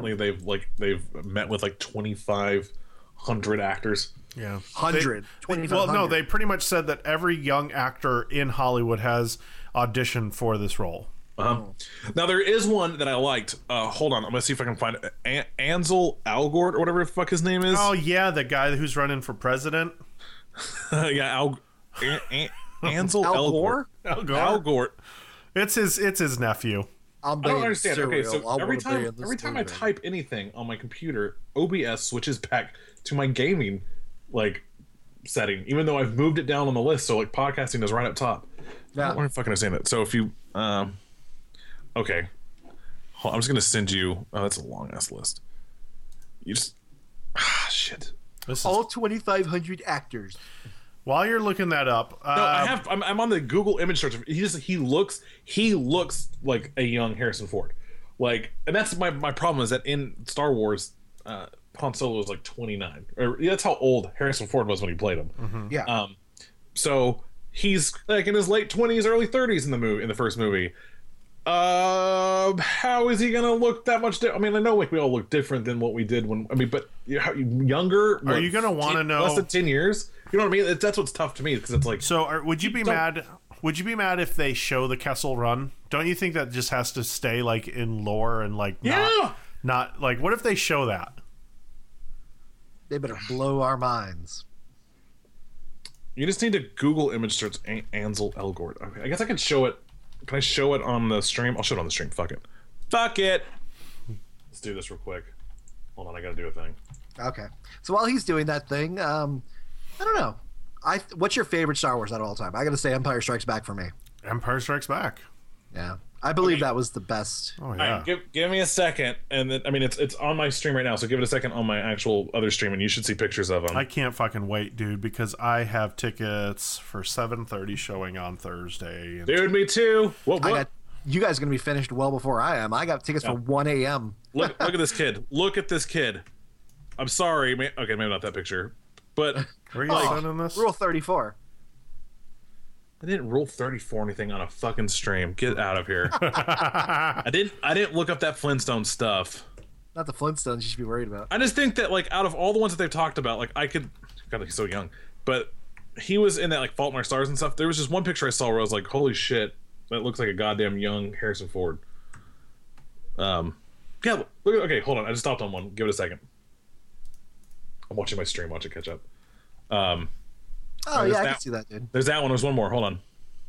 S5: met with like 2,500 actors.
S4: Yeah,
S6: 100.
S4: Well, no, they pretty much said that every young actor in Hollywood has auditioned for this role.
S5: Now there is one that I liked. Hold on, I'm gonna see if I can find it. Ansel Elgort or whatever the fuck his name is.
S4: Oh yeah, the guy who's running for president.
S5: Yeah, Ansel
S6: Elgort.
S5: Elgort.
S4: It's his nephew.
S5: I don't understand. Okay, so
S6: I
S5: every
S6: wanna
S5: time I
S6: movie.
S5: type anything on my computer, OBS switches back to my gaming like setting, even though I've moved it down on the list. So like podcasting is right up top.
S6: Yeah.
S5: I don't fucking understand it. So if you okay, I'm just gonna send you. Oh, that's a long ass list. You just shit.
S6: All 2,500 actors.
S4: While you're looking that up,
S5: No, I'm on the Google image search. He looks like a young Harrison Ford, like, and that's my problem is that in Star Wars, Han Solo was like 29, or that's how old Harrison Ford was when he played him.
S4: Mm-hmm.
S6: Yeah.
S5: So he's like in his late 20s, early 30s in the first movie. How is he gonna look that much different? I mean, I know like we all look different than what we did but younger.
S4: Are you gonna want to know
S5: less than 10 years? You know what I mean? That's what's tough to me because it's like.
S4: So, would you be mad? Would you be mad if they show the Kessel Run? Don't you think that just has to stay like in lore and like not like what if they show that?
S6: They better blow our minds.
S5: You just need to Google image search Ansel Elgort. Okay, I guess I can show it. Can I show it on the stream? I'll show it on the stream. Fuck it. Fuck it. Let's do this real quick. Hold on, I gotta do a thing.
S6: Okay. So while he's doing that thing, I don't know. What's your favorite Star Wars out of all time? I gotta say Empire Strikes Back for me.
S4: Empire Strikes Back.
S6: Yeah. I believe that was the best.
S4: Oh
S5: All
S4: yeah.
S5: right, give me a second, and then I mean it's on my stream right now, so give it a second on my actual other stream, and you should see pictures of them.
S4: I can't fucking wait, dude, because I have tickets for 7:30 showing on Thursday.
S5: Dude, me too. What?
S6: You guys are gonna be finished well before I am. I got tickets for 1 a.m.
S5: Look at this kid. Look at this kid. I'm sorry, okay, maybe not that picture, but
S4: Where are you sending this?
S6: Rule 34.
S5: I didn't rule 34 or anything on a fucking stream. Get out of here. I didn't look up that Flintstone stuff.
S6: Not the Flintstones you should be worried about.
S5: I just think that like out of all the ones that they've talked about, like God, he's so young, but he was in that like Fault in Our Stars and stuff. There was just one picture I saw where I was like, holy shit, that looks like a goddamn young Harrison Ford. Yeah, okay, hold on. I just stopped on one. Give it a second. I'm watching my stream. Watch it catch up.
S6: Oh yeah, I can see that, dude.
S5: There's that one. There's one more. Hold on.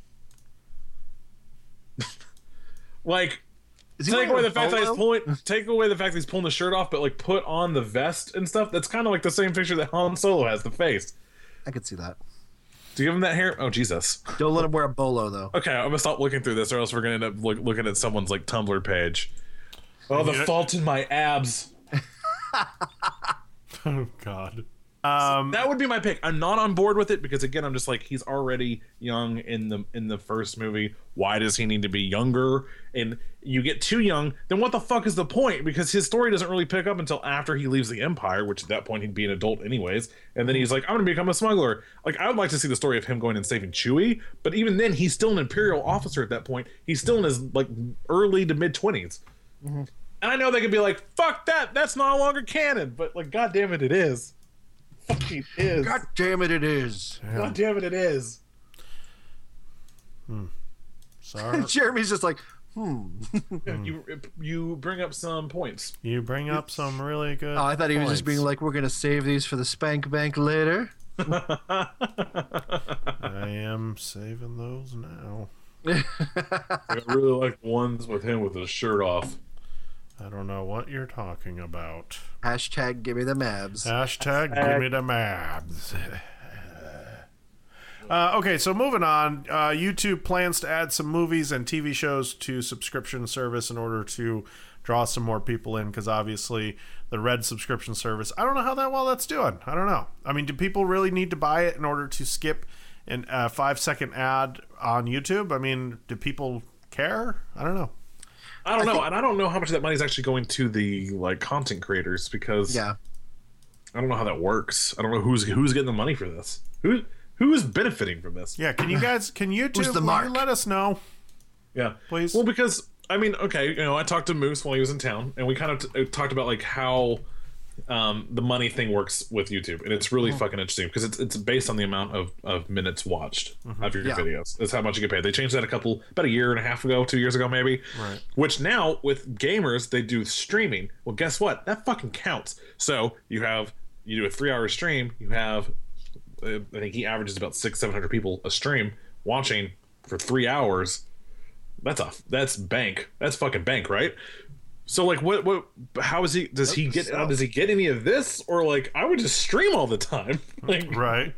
S5: Like, take away the fact that he's pulling the shirt off, but like put on the vest and stuff. That's kind of like the same picture that Han Solo has. The face.
S6: I could see that.
S5: Do you give him that hair? Oh Jesus!
S6: Don't let him wear a bolo though.
S5: Okay, I'm gonna stop looking through this, or else we're gonna end up looking at someone's like Tumblr page. Oh, the fault in my abs.
S4: Oh God.
S5: That would be my pick. I'm not on board with it because again, I'm just like, he's already young in the first movie. Why does he need to be younger? And you get too young, then what the fuck is the point? Because his story doesn't really pick up until after he leaves the Empire, which at that point he'd be an adult anyways. And then he's like, I'm gonna become a smuggler. Like, I would like to see the story of him going and saving Chewie, but even then, he's still an Imperial officer at that point. He's still in his like early to mid 20s. And I know they could be like, fuck that, that's no longer canon. But like, god damn it, it is. Fucking is.
S6: God damn it, it is.
S5: God damn it, it is.
S4: Sorry.
S6: Jeremy's just like,
S5: You bring up some points.
S4: You bring up some really good.
S6: Oh, I thought he was just
S4: points.
S6: being like, we're gonna save these for the spank bank later.
S4: I am saving those now.
S5: I really like the ones with him with his shirt off.
S4: I don't know what you're talking about.
S6: Hashtag give me the mabs.
S4: Hashtag give me the mabs. Okay, so moving on. YouTube plans to add some movies and TV shows to subscription service in order to draw some more people in, because obviously the Red subscription service, I don't know how that's doing. I don't know. I mean, do people really need to buy it in order to skip a 5-second ad on YouTube? I mean, do people care? I don't know.
S5: I don't know, and I don't know how much of that money is actually going to the like content creators, because I don't know how that works. I don't know who's getting the money for this. Who is benefiting from this?
S4: Yeah, can YouTube will you let us know?
S5: Yeah,
S4: please.
S5: Well, because I mean, okay, I talked to Moose while he was in town, and we kind of talked about like how the money thing works with YouTube, and it's really fucking interesting because it's based on the amount of minutes watched of your videos. That's how much you get paid. They changed that about a year and a half ago, 2 years ago maybe.
S4: Right.
S5: Which now with gamers they do streaming. Well, guess what? That fucking counts. So you do a 3-hour stream. You have I think he averages about 600-700 people a stream watching for 3 hours. That's bank. That's fucking bank, right? So like, what? How is he? Does he get any of this, or like, I would just stream all the time, like,
S4: right?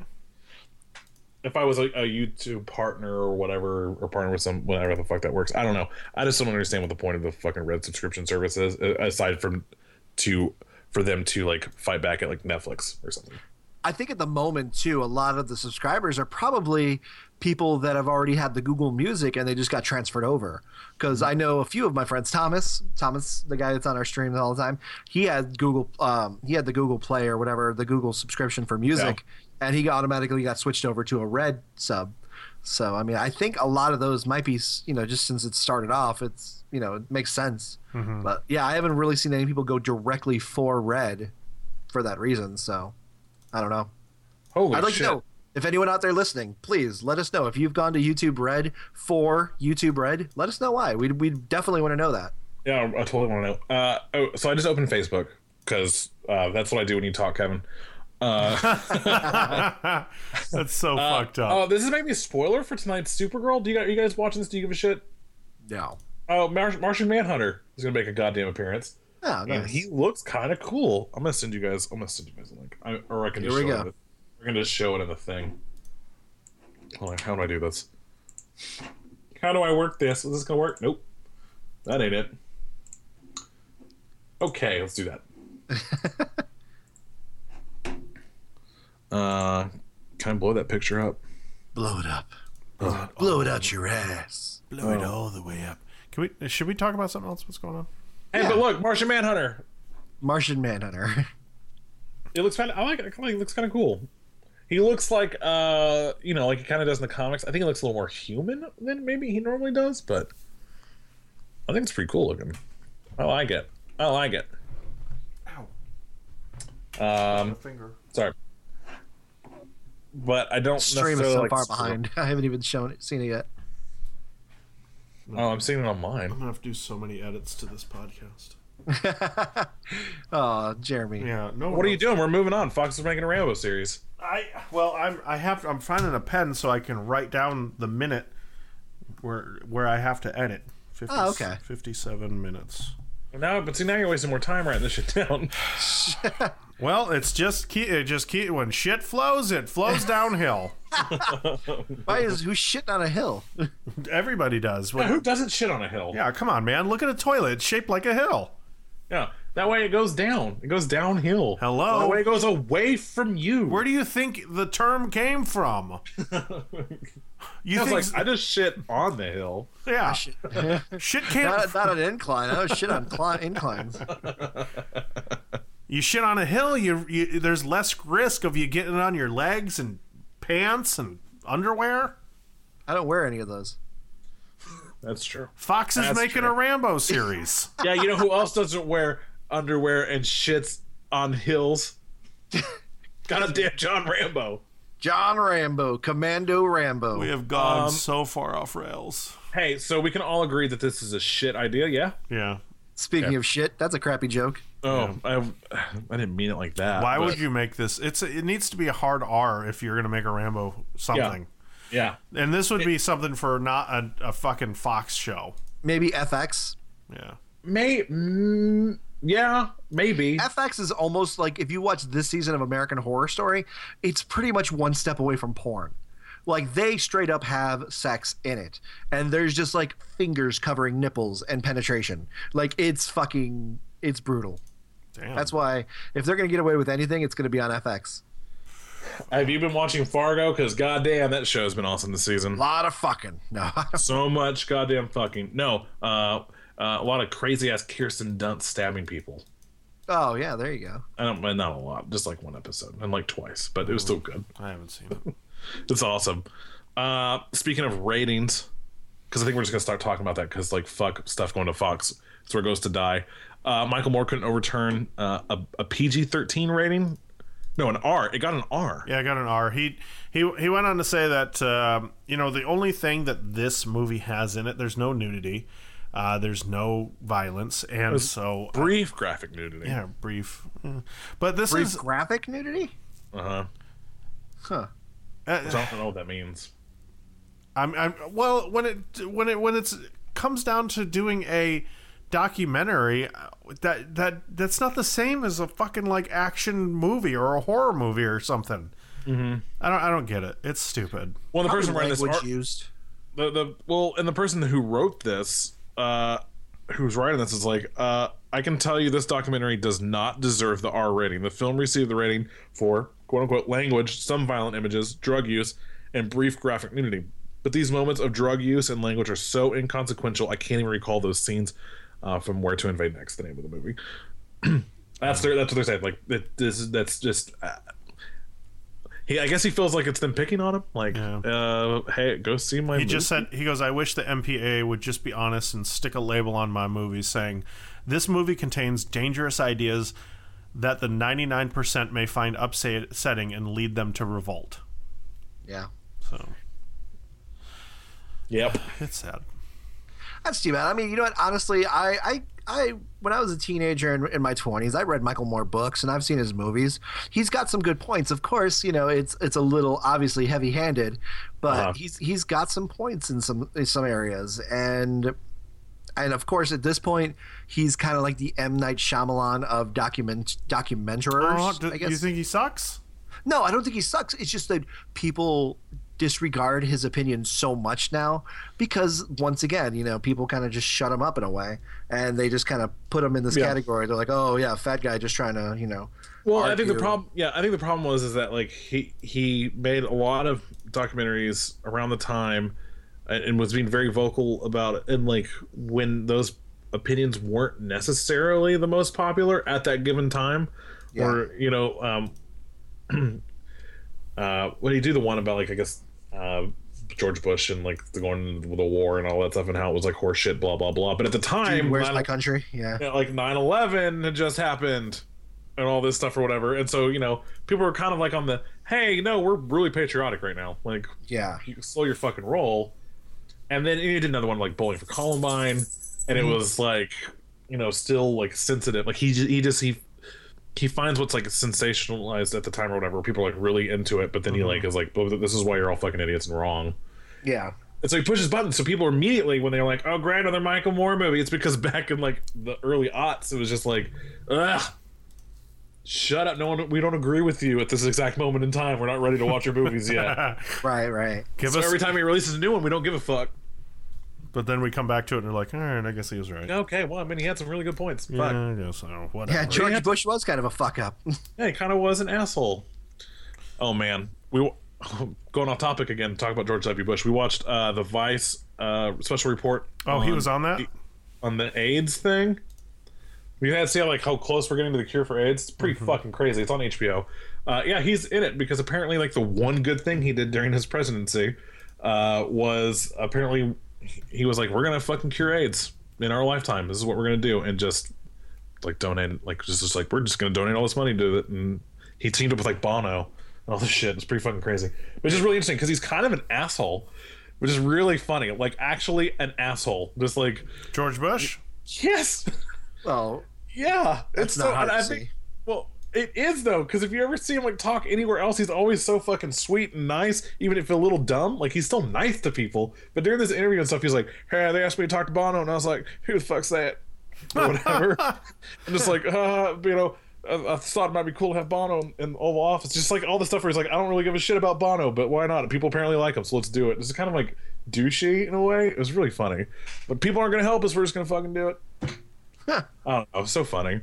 S5: If I was a YouTube partner or whatever, or partner with some whatever the fuck that works, I don't know. I just don't understand what the point of the fucking Red subscription service is, aside from for them to like fight back at like Netflix or something.
S6: I think at the moment too, a lot of the subscribers are probably people that have already had the Google Music and they just got transferred over. Because I know a few of my friends, Thomas, the guy that's on our streams all the time, he had Google, he had the Google Play or whatever, the Google subscription for music, and he automatically got switched over to a Red sub. So I mean, I think a lot of those might be, just since it started off, it's it makes sense. But yeah, I haven't really seen any people go directly for Red for that reason. So. I don't know.
S5: Holy
S6: I'd like
S5: shit.
S6: to know if anyone out there listening, please let us know if you've gone to YouTube Red for YouTube Red. Let us know why. We definitely want to know that.
S5: Yeah, I totally want to know. So I just opened Facebook because that's what I do when you talk, Kevin.
S4: That's so fucked up.
S5: Oh, this is maybe a spoiler for tonight's Supergirl. Are you guys watching this? Do you give a shit?
S6: No.
S5: Oh, Martian Manhunter is gonna make a goddamn appearance.
S6: Oh, nice.
S5: And he looks kind of cool. I'm gonna send you guys a link. Or I can just
S6: Here we
S5: show
S6: go.
S5: it. We're gonna just show it in the thing. Hold on, how do I do this? How do I work this? Is this gonna work? Nope. That ain't it. Okay, let's do that. Can I blow that picture up?
S6: Blow it up. Blow it out your ass.
S4: Blow it all the way up. Should we talk about something else? What's going on?
S5: Hey, but look, Martian Manhunter.
S6: Martian Manhunter.
S5: It looks kind of. I like it. It looks kind of cool. He looks like, like he kind of does in the comics. I think he looks a little more human than maybe he normally does, but I think it's pretty cool looking. I like it.
S4: Ow. Finger.
S5: Sorry, but I don't
S6: Stream is
S5: necessarily
S6: so far behind. I haven't even seen it yet.
S5: Oh, I'm seeing it on mine.
S4: I'm gonna have to do so many edits to this podcast.
S6: Oh, Jeremy.
S4: Yeah. No.
S5: What are you doing? We're moving on. Fox is making a Rambo series.
S4: I'm finding a pen so I can write down the minute where I have to edit. 57 minutes.
S5: But see, now you're wasting more time writing this shit down.
S4: Well, it's just when shit flows, it flows downhill.
S6: Who's shitting on a hill?
S4: Everybody does.
S5: Yeah, who doesn't shit on a hill?
S4: Yeah, come on, man. Look at a toilet. It's shaped like a hill.
S5: Yeah. That way it goes down. It goes downhill.
S4: Hello?
S5: That way it goes away from you.
S4: Where do you think the term came from? You
S5: I was
S4: think?
S5: like, I just shit on the hill.
S4: Yeah. Shit can't.
S6: Not an incline. I don't shit on inclines.
S4: You shit on a hill. You there's less risk of you getting on your legs and pants and underwear.
S6: I don't wear any of those.
S5: That's true.
S4: Fox is
S5: That's
S4: making
S5: true.
S4: a Rambo series.
S5: Yeah, you know who else doesn't wear underwear and shits on hills? Goddamn John Rambo.
S6: John Rambo, Commando Rambo.
S4: We have gone so far off rails.
S5: Hey, so we can all agree that this is a shit idea, yeah?
S4: Yeah.
S6: Speaking of shit, that's a crappy joke.
S5: Oh, I didn't mean it like that.
S4: Why
S5: but-
S4: would you make this? It needs to be a hard R if you're going to make a Rambo something.
S5: Yeah.
S4: And this would be something for not a fucking Fox show.
S6: Maybe FX.
S4: Yeah.
S5: Yeah, maybe.
S6: FX is almost like if you watch this season of American Horror Story, it's pretty much one step away from porn. Like they straight up have sex in it, and there's just like fingers covering nipples and penetration. Like it's brutal.
S4: Damn.
S6: That's why if they're gonna get away with anything, it's gonna be on FX.
S5: Have you been watching Fargo? Because goddamn, that show's been awesome this season.
S6: A lot of fucking. No.
S5: So much goddamn fucking. No, a lot of crazy ass Kirsten Dunst stabbing people.
S6: Oh yeah, there you go.
S5: Not a lot, just like one episode and like twice, but it was still good.
S4: I haven't seen it.
S5: It's awesome. Speaking of ratings, because I think we're just gonna start talking about that because like fuck stuff going to Fox. That's where it goes to die. Michael Moore couldn't overturn a PG-13 rating. No, an R. It got an R.
S4: Yeah, I got an R. He went on to say that the only thing that this movie has in it, there's no nudity, there's no violence, and so
S5: Brief graphic nudity.
S4: yeah, brief. But this
S6: Brief
S4: is
S6: graphic nudity?
S5: Huh.
S6: Huh.
S5: I don't know what that means.
S4: well when it comes down to doing a documentary, that's not the same as a fucking like action movie or a horror movie or something. Mm-hmm. I don't get it. It's stupid.
S5: Well, the person writing this
S6: Language used.
S5: and the person who wrote this, who's writing this, is like, I can tell you this documentary does not deserve the R rating. The film received the rating for quote unquote language, some violent images, drug use, and brief graphic nudity. But these moments of drug use and language are so inconsequential, I can't even recall those scenes from Where to Invade Next, the name of the movie. That's what they're saying. Like that's just. I guess he feels like it's them picking on him. Like, hey, go see my movie.
S4: He just said, he goes, I wish the MPA would just be honest and stick a label on my movie saying, this movie contains dangerous ideas that the 99% may find upsetting and lead them to revolt.
S6: Yeah.
S4: So.
S5: Yep.
S4: It's sad.
S6: That's too bad. I mean, you know what? Honestly, I when I was a teenager in my 20s, I read Michael Moore books and I've seen his movies. He's got some good points. Of course, it's a little obviously heavy-handed, but he's got some points in some areas. And of course, at this point, he's kind of like the M. Night Shyamalan of documentarers. I guess.
S4: You think he sucks?
S6: No, I don't think he sucks. It's just that people disregard his opinion so much now because once again, people kind of just shut him up in a way and they just kind of put him in this category. They're like, oh yeah, fat guy just trying to,
S5: Well,
S6: argue.
S5: I think the problem was that like he made a lot of documentaries around the time and was being very vocal about it, and like when those opinions weren't necessarily the most popular at that given time, or when you do the one about like I guess George Bush and like the going to the war and all that stuff and how it was like horse shit, blah blah blah. But at the time,
S6: Dude, where's my country? Yeah,
S5: like 9/11 had just happened and all this stuff or whatever, and so people were kind of like on the hey, no, we're really patriotic right now. Like,
S6: yeah,
S5: you slow your fucking roll. And then he did another one like Bowling for Columbine, and it was like still like sensitive. Like he finds what's like sensationalized at the time or whatever. People are like really into it, but then he like is like, oh, this is why you're all fucking idiots and wrong.
S6: Yeah.
S5: And so he pushes buttons. So people immediately, when they're like, oh, great, another Michael Moore movie, it's because back in like the early aughts, it was just like, ugh, shut up. We don't agree with you at this exact moment in time. We're not ready to watch your movies yet.
S6: Right.
S5: Every time he releases a new one, we don't give a fuck.
S4: But then we come back to it and they're like, all right, I guess he was right.
S5: Okay, well, I mean, he had some really good points.
S4: Yeah,
S5: Fuck.
S4: I guess so. Whatever.
S6: Yeah, George Bush was kind of a fuck up.
S5: Yeah, he kind of was an asshole. Oh man, we going off topic again. Talk about George W. Bush. We watched the Vice special report.
S4: Oh, he was on that?
S5: On the AIDS thing. We had to see like how close we're getting to the cure for AIDS. It's pretty fucking crazy. It's on HBO. Yeah, he's in it because apparently, like, the one good thing he did during his presidency was apparently he was like, "We're gonna fucking cure AIDS in our lifetime. This is what we're gonna do," and just like donate, like just like we're just gonna donate all this money to it. And he teamed up with like Bono and all this shit. It's pretty fucking crazy, which is really interesting because he's kind of an asshole, which is really funny. Like, actually, an asshole. Just like
S4: George Bush.
S5: Yes.
S6: Well,
S5: Yeah,
S6: that's
S5: it's
S6: not
S5: so.
S6: hard
S5: And
S6: to
S5: I think,
S6: see.
S5: well, it is though, because if you ever see him like talk anywhere else, he's always so fucking sweet and nice, even if a little dumb. Like, he's still nice to people. But during this interview and stuff, he's like, "Hey, they asked me to talk to Bono," and I was like, "Who the fuck's that?" Or whatever. I'm just like, I thought it might be cool to have Bono in the Oval Office. Just like all the stuff where he's like, I don't really give a shit about Bono, but why not? People apparently like him, so let's do it. It's kind of like douchey in a way. It was really funny. But people aren't going to help us. We're just going to fucking do it. I don't know. It's so funny.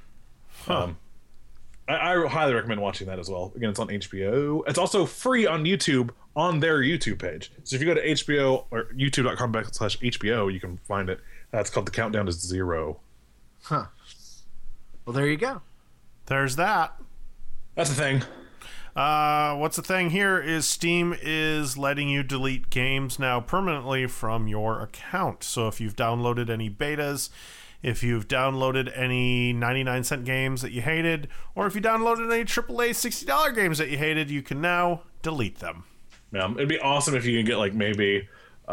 S5: I highly recommend watching that as well. Again, it's on HBO. It's also free on YouTube on their YouTube page. So if you go to HBO or youtube.com/HBO, you can find it. It's called The Countdown to Zero.
S6: Huh. Well, there you go.
S4: There's that.
S5: That's the thing.
S4: What's the thing here is Steam is letting you delete games now permanently from your account. So if you've downloaded any betas, if you've downloaded any 99-cent games that you hated, or if you downloaded any AAA $60 games that you hated, you can now delete them.
S5: Yeah, it'd be awesome if you can get like maybe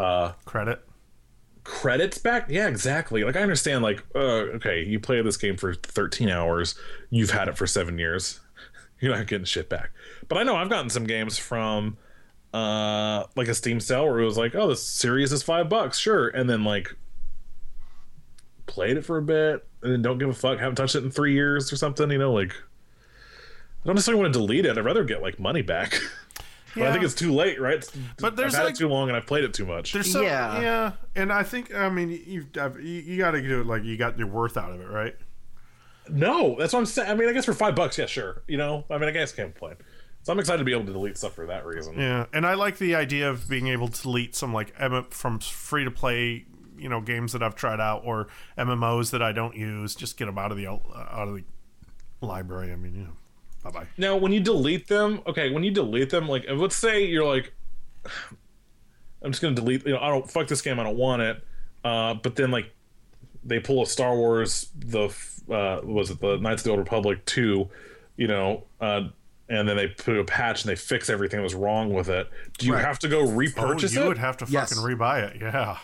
S5: credits back. Yeah, exactly. Like, I understand, like, okay, you play this game for 13 hours, you've had it for 7 years, you're not getting shit back. But I know I've gotten some games from like a Steam sale where it was like, oh, this series is $5, sure, and then like played it for a bit and then don't give a fuck, haven't touched it in 3 years or something, you know. Like, I don't necessarily want to delete it. I'd rather get like money back. But I think it's too late, right?
S4: But there's
S5: I've had
S4: like,
S5: it too long and I've played it too much.
S4: There's yeah, and I think, I mean, you got to do it like you got your worth out of it, right?
S5: No, that's what I'm saying. I mean, I guess for $5, yeah, sure. You know, I mean, I guess I can't play. So I'm excited to be able to delete stuff for that reason.
S4: Yeah, and I like the idea of being able to delete some like from free to play, you know, games that I've tried out or MMOs that I don't use. Just get them out of the library. I mean, you know. Bye-bye.
S5: Now, when you delete them, like, let's say you're like, I'm just going to delete, you know, I don't, fuck this game, I don't want it. But then, like, they pull a Star Wars, was it the Knights of the Old Republic 2, you know, and then they put a patch and they fix everything that was wrong with it. Do you have to go repurchase it?
S4: You would have to fucking rebuy it, yeah.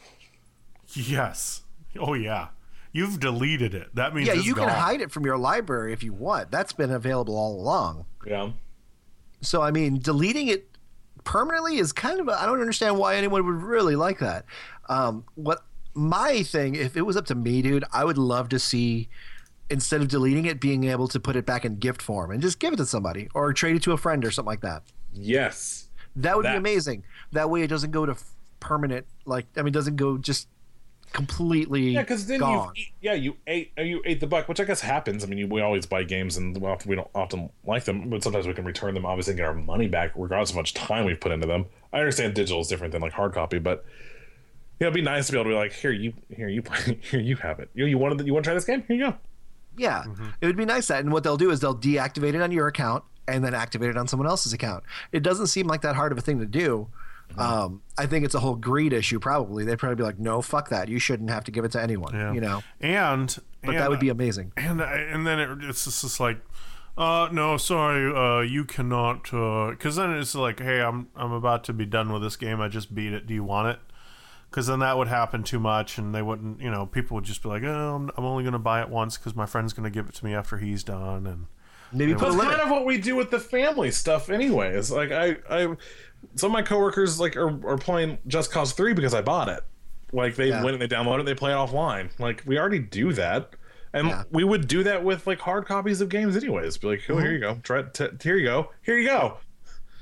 S4: Yes. Oh, yeah. You've deleted it. That means it's
S6: you
S4: gone.
S6: can hide it from your library if you want. That's been available all along.
S5: Yeah.
S6: So, I mean, deleting it permanently is kind of I don't understand why anyone would really like that. What my thing, if it was up to me, dude, I would love to see, instead of deleting it, being able to put it back in gift form and just give it to somebody or trade it to a friend or something like that.
S5: Yes.
S6: That would be amazing. That way it doesn't go to permanent, like, I mean, it doesn't go just completely
S5: because then
S6: gone.
S5: you ate the buck, which I guess happens. I mean, we always buy games and we don't often like them, but sometimes we can return them, obviously, and get our money back regardless of how much time we've put into them. I understand digital is different than like hard copy, but you know, it'd be nice to be able to be like, here you play, here you have it. You want to try this game? Here you go.
S6: Yeah, it would be nice that, and what they'll do is they'll deactivate it on your account and then activate it on someone else's account. It doesn't seem like that hard of a thing to do. I think it's a whole greed issue. Probably they'd probably be like, "No, fuck that. You shouldn't have to give it to anyone."
S4: Yeah.
S6: You know,
S4: but
S6: that would be amazing.
S4: And then it's just like, no, sorry, you cannot, because then it's like, hey, I'm about to be done with this game. I just beat it. Do you want it? Because then that would happen too much, and they wouldn't. You know, people would just be like, oh, I'm only going to buy it once because my friend's going to give it to me after he's done, and
S6: maybe put a
S5: That's
S6: limit.
S5: kind of what we do with the family stuff, anyways. Like I some of my coworkers like are playing Just Cause 3 because I bought it. Like they went and they download it, they play it offline. Like we already do that, and we would do that with like hard copies of games anyways. Be like, oh, here you go, try it. Here you go.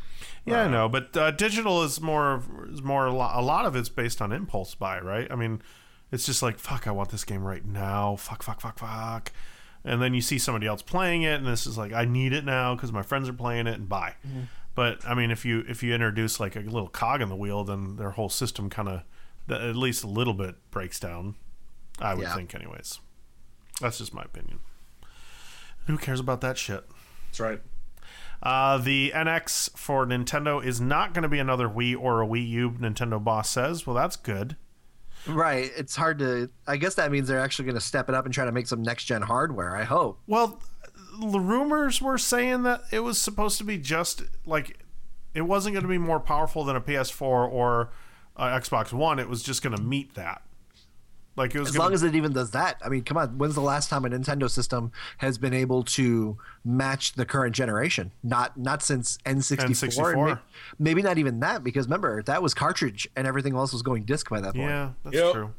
S4: Yeah, I know, but digital is more a lot of it's based on impulse buy, right? I mean, it's just like, fuck, I want this game right now. Fuck. And then you see somebody else playing it, and this is like, I need it now because my friends are playing it, and buy. Mm-hmm. But I mean, if you introduce like a little cog in the wheel, then their whole system kind of, at least a little bit, breaks down. I would think, anyways. That's just my opinion. Who cares about that shit?
S5: That's right.
S4: The NX for Nintendo is not going to be another Wii or a Wii U, Nintendo boss says. Well, that's good.
S6: Right. It's hard to... I guess that means they're actually going to step it up and try to make some next-gen hardware, I hope.
S4: Well, the rumors were saying that it was supposed to be just, like... It wasn't going to be more powerful than a PS4 or Xbox One. It was just going to meet that. Like it was
S6: as long as it even does that. I mean, come on. When's the last time a Nintendo system has been able to match the current generation? Not since N64. Maybe not even that, because remember, that was cartridge and everything else was going disc by that point.
S4: Yeah, that's true.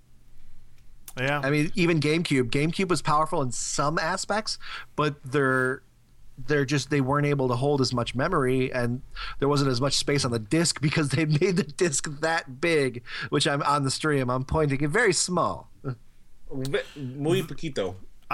S4: Yeah.
S6: I mean, even GameCube. GameCube was powerful in some aspects, but they weren't able to hold as much memory, and there wasn't as much space on the disc because they made the disc that big, which I'm on the stream. I'm pointing it very small.
S5: Muy poquito.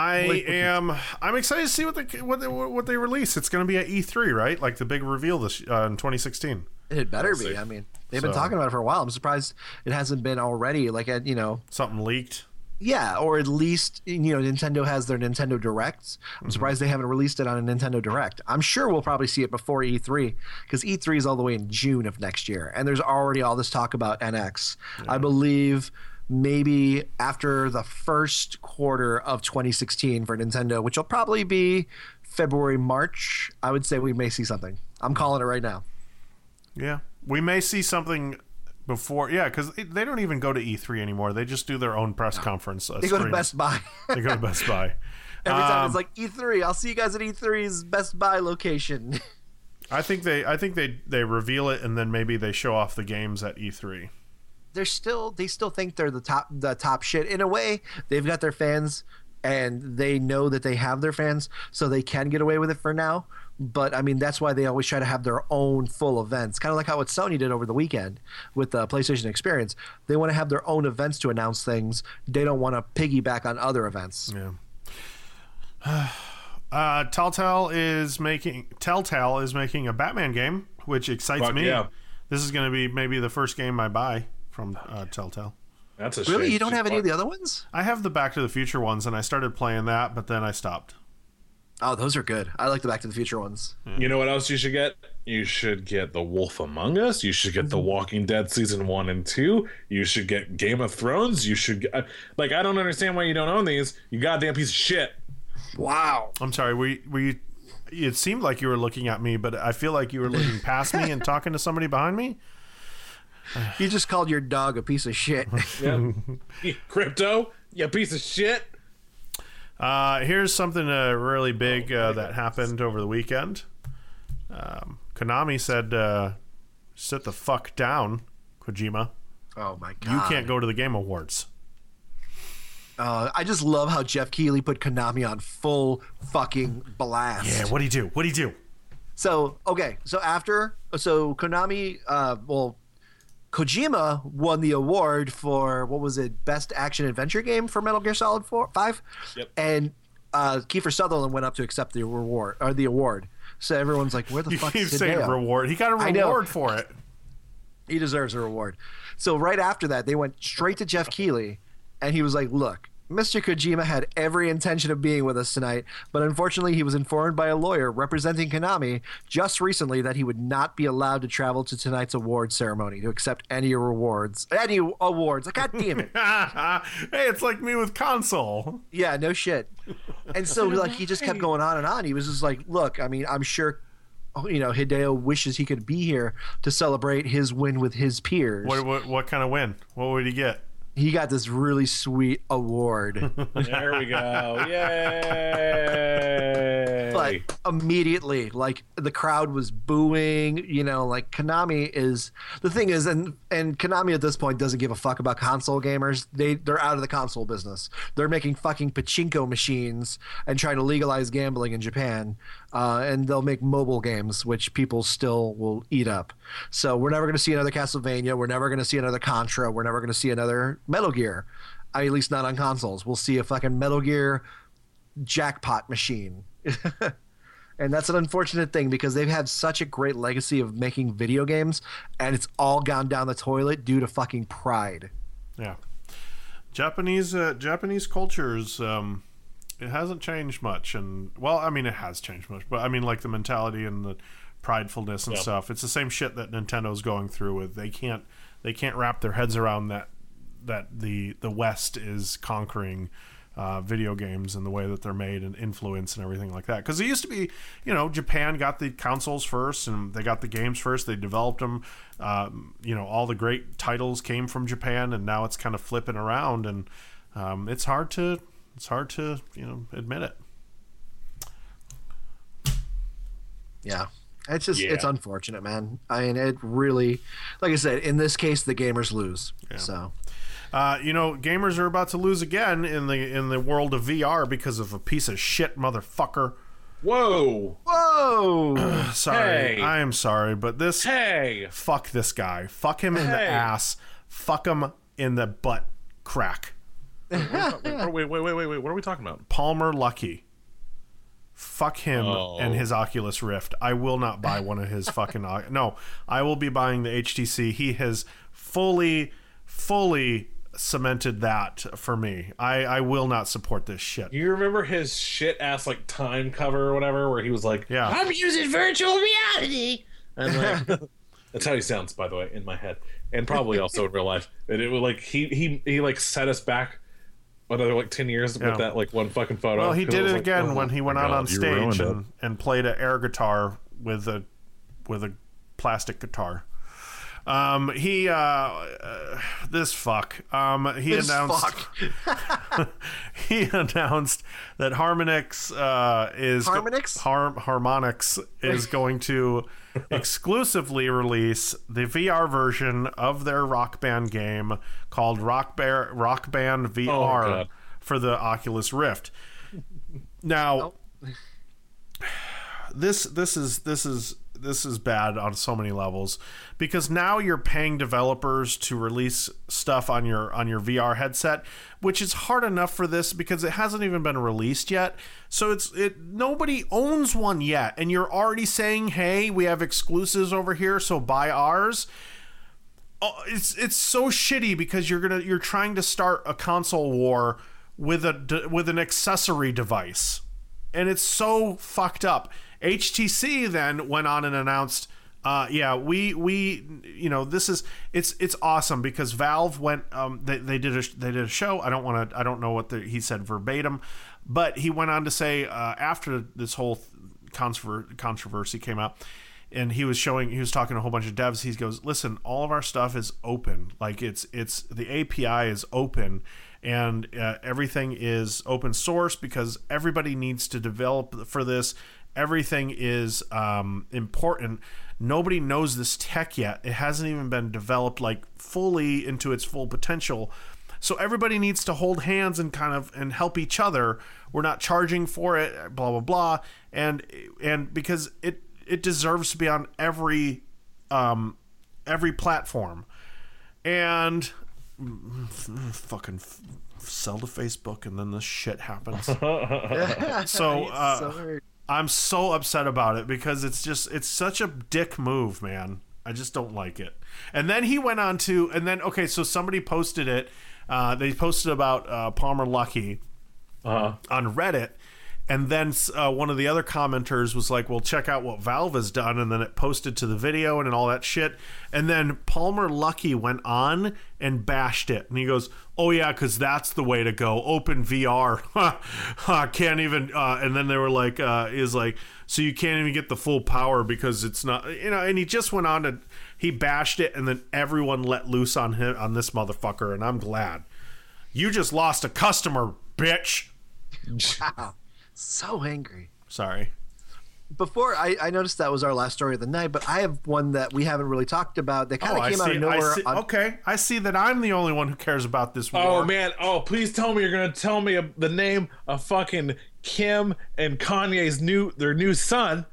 S4: I'm excited to see what they release. It's going to be at E3, right? Like the big reveal this in 2016.
S6: It better be. I mean, they've been talking about it for a while. I'm surprised it hasn't been already. Like,
S4: something leaked.
S6: Yeah, or at least, Nintendo has their Nintendo Directs. I'm surprised they haven't released it on a Nintendo Direct. I'm sure we'll probably see it before E3, because E3 is all the way in June of next year, and there's already all this talk about NX. Yeah. I believe maybe after the first quarter of 2016 for Nintendo, which will probably be February, March, I would say we may see something. I'm calling it right now.
S4: Yeah, we may see something before, because they don't even go to E3 anymore. They just do their own press conference.
S6: They go to Best Buy.
S4: They go to Best Buy.
S6: Every time it's like E3. I'll see you guys at E3's Best Buy location.
S4: I think they reveal it, and then maybe they show off the games at E3.
S6: They still think they're the top shit. In a way, they've got their fans, and they know that they have their fans, so they can get away with it for now. But I mean, that's why they always try to have their own full events, kind of like how what Sony did over the weekend with the PlayStation Experience. They want to have their own events to announce things. They don't want to piggyback on other events.
S4: Yeah. Telltale is making a Batman game, which excites me. Yeah. This is going to be maybe the first game I buy from Telltale.
S5: That's a
S6: really?
S5: shame.
S6: You don't have any of the other ones?
S4: I have the Back to the Future ones, and I started playing that, but then I stopped.
S6: Oh, those are good. I like the Back to the Future ones.
S5: You know what else you should get? You should get The Wolf Among Us. You should get The Walking Dead Season 1 and 2. You should get Game of Thrones. You should get... I don't understand why you don't own these. You goddamn piece of shit.
S6: Wow.
S4: I'm sorry. Were you... It seemed like you were looking at me, but I feel like you were looking past me and talking to somebody behind me.
S6: You just called your dog a piece of shit.
S5: Yeah. Crypto, you piece of shit.
S4: Here's something really big that happened over the weekend. Konami said, sit the fuck down, Kojima.
S6: Oh, my God.
S4: You can't go to the Game Awards.
S6: I just love how Jeff Keighley put Konami on full fucking blast.
S4: Yeah, what'd he do?
S6: So, okay. So Konami, Kojima won the award for, what was it, Best Action Adventure Game for Metal Gear Solid 5?
S5: Yep.
S6: And Kiefer Sutherland went up to accept the award. So everyone's like, where the fuck is Hideo?
S4: You keep saying reward. He got a reward for it.
S6: He deserves a reward. So right after that, they went straight to Jeff Keighley, and he was like, look, Mr. Kojima had every intention of being with us tonight, but unfortunately he was informed by a lawyer representing Konami just recently that he would not be allowed to travel to tonight's award ceremony to accept any awards. God damn it.
S4: Hey, it's like me with console.
S6: Yeah, no shit. And so he just kept going on and on. He was just like, look, I mean, I'm sure Hideo wishes he could be here to celebrate his win with his peers.
S4: What kind of win? What would he get?
S6: He got this really sweet award.
S5: There we go. Yay!
S6: But immediately, the crowd was booing. Konami is... The thing is, and Konami at this point doesn't give a fuck about console gamers. They're out of the console business. They're making fucking pachinko machines and trying to legalize gambling in Japan. and they'll make mobile games, which people still will eat up. So we're never going to see another Castlevania. We're never going to see another Contra. We're never going to see another Metal Gear, at least not on consoles. We'll see a fucking Metal Gear jackpot machine. And that's an unfortunate thing because they've had such a great legacy of making video games, and it's all gone down the toilet due to fucking pride.
S4: Yeah. Japanese cultures, it hasn't changed much. And, well, I mean, it has changed much. But, I mean, like the mentality and the pridefulness and stuff. It's the same shit that Nintendo's going through with. They can't wrap their heads around that the West is conquering video games and the way that they're made and influence and everything like that. Because it used to be, Japan got the consoles first and they got the games first. They developed them. All the great titles came from Japan, and now it's kind of flipping around, and it's hard to admit it.
S6: Yeah. It's just it's unfortunate, man. I mean, it really, like I said, in this case, the gamers lose. Yeah. So.
S4: Gamers are about to lose again in the world of VR because of a piece of shit motherfucker.
S5: Whoa!
S4: Sorry,
S5: hey.
S4: I am sorry, but this.
S5: Hey!
S4: Fuck this guy. Fuck him in the ass. Fuck him in the butt crack.
S5: Wait! What are we talking about?
S4: Palmer Luckey. Fuck him and his Oculus Rift. I will not buy one of his fucking. No, I will be buying the HTC. He has fully cemented that for me. I will not support this shit.
S5: You remember his shit ass like Time cover or whatever, where he was like,
S4: "Yeah,
S3: I'm using virtual reality."
S5: And like, that's how he sounds, by the way, in my head, and probably also in real life. And it was like he like set us back another like 10 years with that like one fucking photo.
S4: Well, he did it
S5: like,
S4: again when he went out on stage and played an air guitar with a plastic guitar. He announced that Harmonix is going to exclusively release the VR version of their Rock Band game called Rock Band VR for the Oculus Rift. Now, this is bad on so many levels because now you're paying developers to release stuff on your VR headset, which is hard enough for this because it hasn't even been released yet. So nobody owns one yet, and you're already saying, "Hey, we have exclusives over here, so buy ours." Oh, it's so shitty because you're trying to start a console war with an accessory device, and it's so fucked up. HTC then went on and announced, it's awesome because Valve went, they did a show. I don't know what he said verbatim, but he went on to say after this whole controversy came out, and he was talking to a whole bunch of devs. He goes, "Listen, all of our stuff is open. Like it's the API is open." And everything is open source because everybody needs to develop for this. Everything is important. Nobody knows this tech yet. It hasn't even been developed like fully into its full potential. So everybody needs to hold hands and and help each other. We're not charging for it, blah blah blah. And because it deserves to be on every platform. And fucking sell to Facebook, and then this shit happens. So I'm so upset about it because it's such a dick move, man. I just don't like it. And then he went on to, so somebody posted it. They posted about Palmer Luckey on Reddit. And then one of the other commenters was like, well, check out what Valve has done. And then it posted to the video and all that shit. And then Palmer Luckey went on and bashed it. And he goes, oh, yeah, because that's the way to go. Open VR. Can't even. And then they were like, so you can't even get the full power because it's not, and he just went on and he bashed it. And then everyone let loose on him, on this motherfucker. And I'm glad. You just lost a customer, bitch.
S6: Wow. So angry.
S4: Sorry.
S6: Before I noticed that was our last story of the night, but I have one that we haven't really talked about that kind of came out of nowhere.
S4: Okay, I see that I'm the only one who cares about this war.
S5: Oh man! Oh, please tell me you're gonna tell me the name of fucking Kim and Kanye's their new son.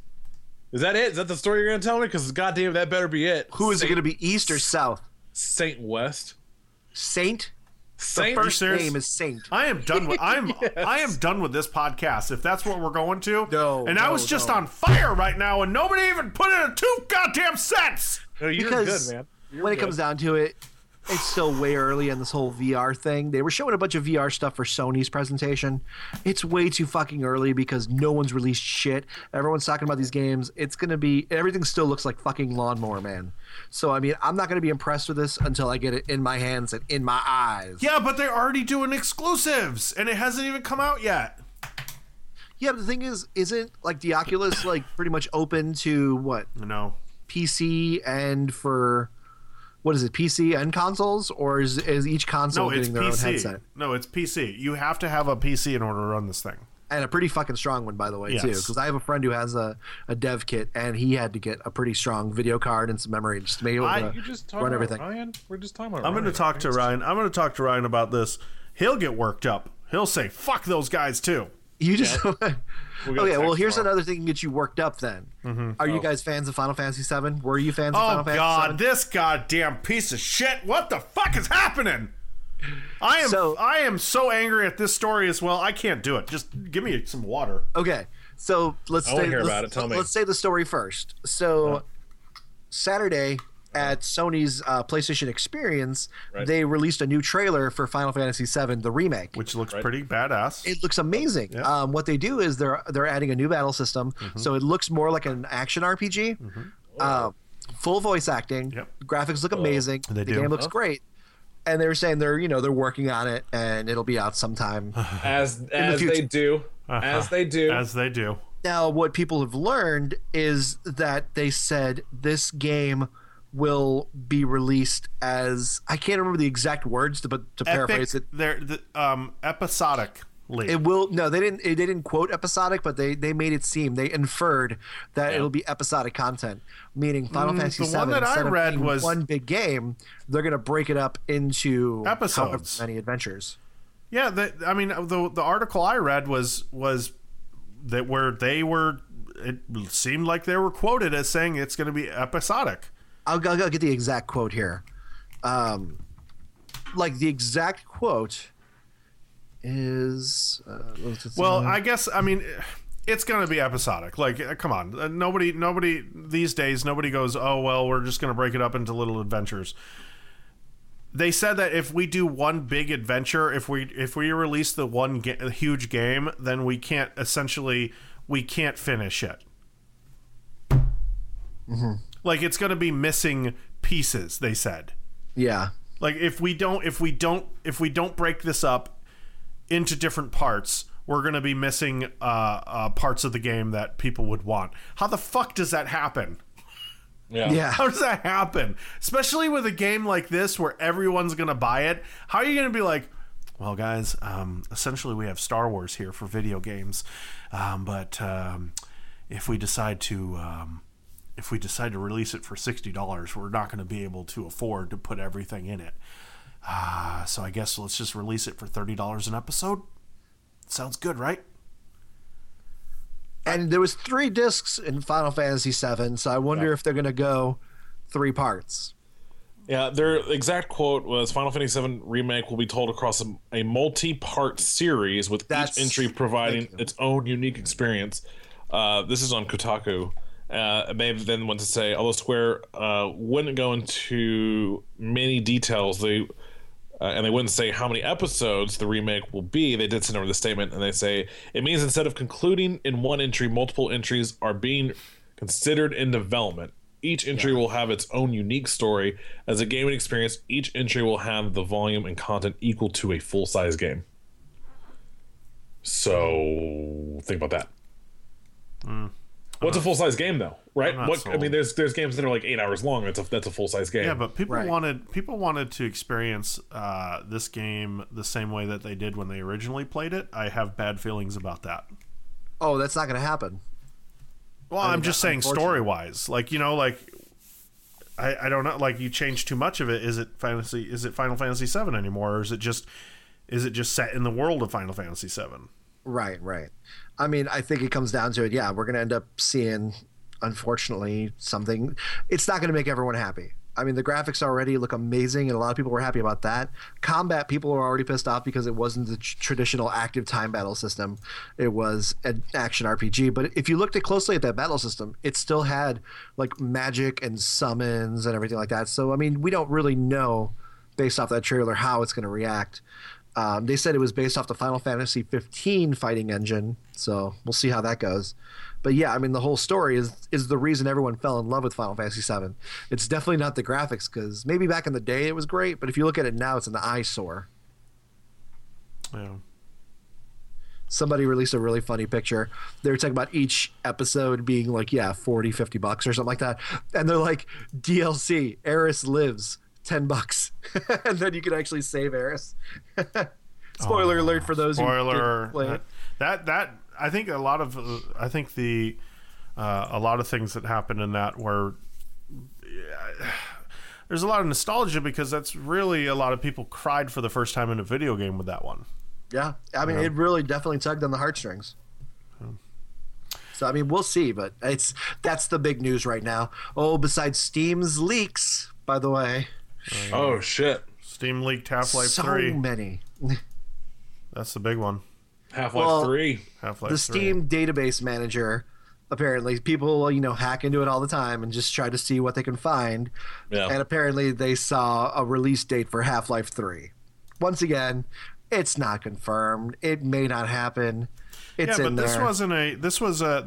S5: Is that it? Is that the story you're gonna tell me? Because goddamn, that better be it.
S6: Who is it going to be? East or South?
S5: Saint West.
S6: Saint.
S5: Saint.
S6: The first name is Saint.
S4: I am done with I am done with this podcast. If that's what we're going to, I was just on fire right now, and nobody even put in 2 goddamn cents.
S5: No, you're
S6: Because
S5: good, man.
S6: when it comes down to it, it's still way early in this whole VR thing. They were showing a bunch of VR stuff for Sony's presentation. It's way too fucking early because no one's released shit. Everyone's talking about these games. It's going to be, everything still looks like fucking Lawnmower Man. So, I mean, I'm not going to be impressed with this until I get it in my hands and in my eyes.
S4: Yeah, but they're already doing exclusives, and it hasn't even come out yet.
S6: Yeah, but the thing is, isn't like the Oculus like pretty much open to what?
S4: No.
S6: PC and for... What is it, PC and consoles, or is each console
S4: No, it's
S6: getting their own
S4: PC.
S6: headset?
S4: No, it's PC. You have to have a PC in order to run this thing.
S6: And a pretty fucking strong one, by the way,
S4: Yes.
S6: too. Because I have a friend who has a dev kit, and he had to get a pretty strong video card and some memory just to be able to
S5: You just
S6: run everything.
S5: Ryan? We're just talking about
S4: I'm going to talk to Ryan. I'm going to talk to Ryan about this. He'll get worked up. He'll say, "Fuck those guys too."
S6: You just okay. Well, here's
S5: tomorrow.
S6: another thing to get you worked up. Then, are you guys fans of Final Fantasy VII? Were you fans of
S4: Oh
S6: Final Fantasy
S4: God,
S6: VII?
S4: this goddamn piece of shit! What the fuck is happening? I am so angry at this story as well. I can't do it. Just give me some water.
S6: Okay, so let's
S5: I wanna
S6: say
S5: hear about it. Tell me.
S6: let's say the story first. So Saturday at Sony's PlayStation Experience,
S5: Right.
S6: they released a new trailer for Final Fantasy VII, the remake.
S4: Which looks pretty badass.
S6: It looks amazing.
S4: Yeah.
S6: What they do is they're adding a new battle system, so it looks more like an action RPG. Full voice acting.
S4: Yep.
S6: Graphics look amazing.
S4: They
S6: the
S4: do.
S6: game looks great. And they were saying they're working on it and it'll be out sometime.
S5: as
S6: future.
S5: they do, as they do.
S4: As they do.
S6: Now, what people have learned is that they said this game will be released as, I can't remember the exact words, but to paraphrase it,
S4: They're episodically.
S6: it will. No, they didn't quote episodic, but they made it seem, they inferred that it'll be episodic content, meaning Final Fantasy
S4: the
S6: VII.
S4: one that I
S6: instead of
S4: read
S6: being
S4: was-
S6: one big game. They're going to break it up into
S4: Episodes.
S6: however many adventures.
S4: Yeah, the article I read was that where they were. It seemed like they were quoted as saying it's going to be episodic.
S6: I'll get the exact quote here. Like the exact quote is.
S4: Well, I guess it's going to be episodic. Like, come on, nobody these days. Nobody goes, oh well, we're just going to break it up into little adventures. They said that if we do one big adventure, if we release the one huge game, then we can't finish it. Like it's going to be missing pieces. They said.
S6: Yeah.
S4: Like if we don't break this up into different parts, we're going to be missing parts of the game that people would want. How the fuck does that happen?
S6: Yeah.
S4: How does that happen? Especially with a game like this where everyone's going to buy it. How are you going to be like, well, guys, essentially we have Star Wars here for video games, but if we decide to release it for $60, we're not going to be able to afford to put everything in it. So I guess let's just release it for $30 an episode. Sounds good, right?
S6: And there was 3 discs in Final Fantasy VII, so I wonder if they're going to go 3 parts.
S5: Yeah, their exact quote was Final Fantasy VII Remake will be told across a multi-part series with each entry providing its own unique experience. This is on Kotaku. They then went to say, although Square wouldn't go into many details, and they wouldn't say how many episodes the remake will be, they did send over the statement, and they say, it means instead of concluding in one entry, multiple entries are being considered in development. Each entry will have its own unique story. As a gaming experience, each entry will have the volume and content equal to a full-size game. So, think about that. What's a full-size game, though? Right? I mean, there's games that are like 8 hours long. That's a full-size game.
S4: Yeah, but people wanted to experience this game the same way that they did when they originally played it. I have bad feelings about that.
S6: Oh, that's not going to happen.
S4: Well, I'm just saying story-wise. Like, I don't know. Like, you change too much of it. Is it Final Fantasy VII anymore, or is it just set in the world of Final Fantasy VII?
S6: Right. I mean, I think it comes down to it. Yeah, we're going to end up seeing, unfortunately, something. It's not going to make everyone happy. I mean, the graphics already look amazing, and a lot of people were happy about that. Combat, people were already pissed off because it wasn't the traditional active time battle system. It was an action RPG. But if you looked closely at that battle system, it still had like magic and summons and everything like that. So, I mean, we don't really know, based off that trailer, how it's going to react. They said it was based off the Final Fantasy 15 fighting engine, so we'll see how that goes. But yeah, I mean, the whole story is the reason everyone fell in love with Final Fantasy 7. It's definitely not the graphics, because maybe back in the day it was great, but if you look at it now, it's an eyesore.
S4: Yeah.
S6: Somebody released a really funny picture. They were talking about each episode being like, $40, $50 or something like that. And they're like, DLC, Eris lives, $10. And then you can actually save Eris. Spoiler alert for those who didn't play it.
S4: That I think a lot of things that happen in that were there's a lot of nostalgia, because that's really a lot of people cried for the first time in a video game with that one.
S6: Yeah, I mean, it really definitely tugged on the heartstrings. So I mean, we'll see, but that's the big news right now. Oh, besides Steam's leaks, by the way.
S5: Oh shit!
S4: Steam leaked Half-Life 3.
S6: So many.
S4: That's the big one.
S5: Half-Life 3.
S4: Half-Life 3.
S6: The Steam database manager, apparently, people hack into it all the time and just try to see what they can find.
S5: Yeah.
S6: And apparently, they saw a release date for Half-Life 3. Once again, it's not confirmed. It may not happen. It's in there.
S4: This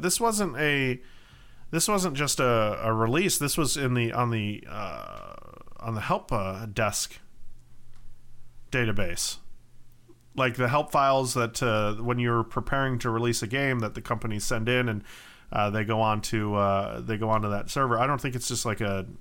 S4: wasn't just a release. This was on the help desk database. Like the help files that when you're preparing to release a game that the companies send in, and they go on to that server. I don't think it's just like that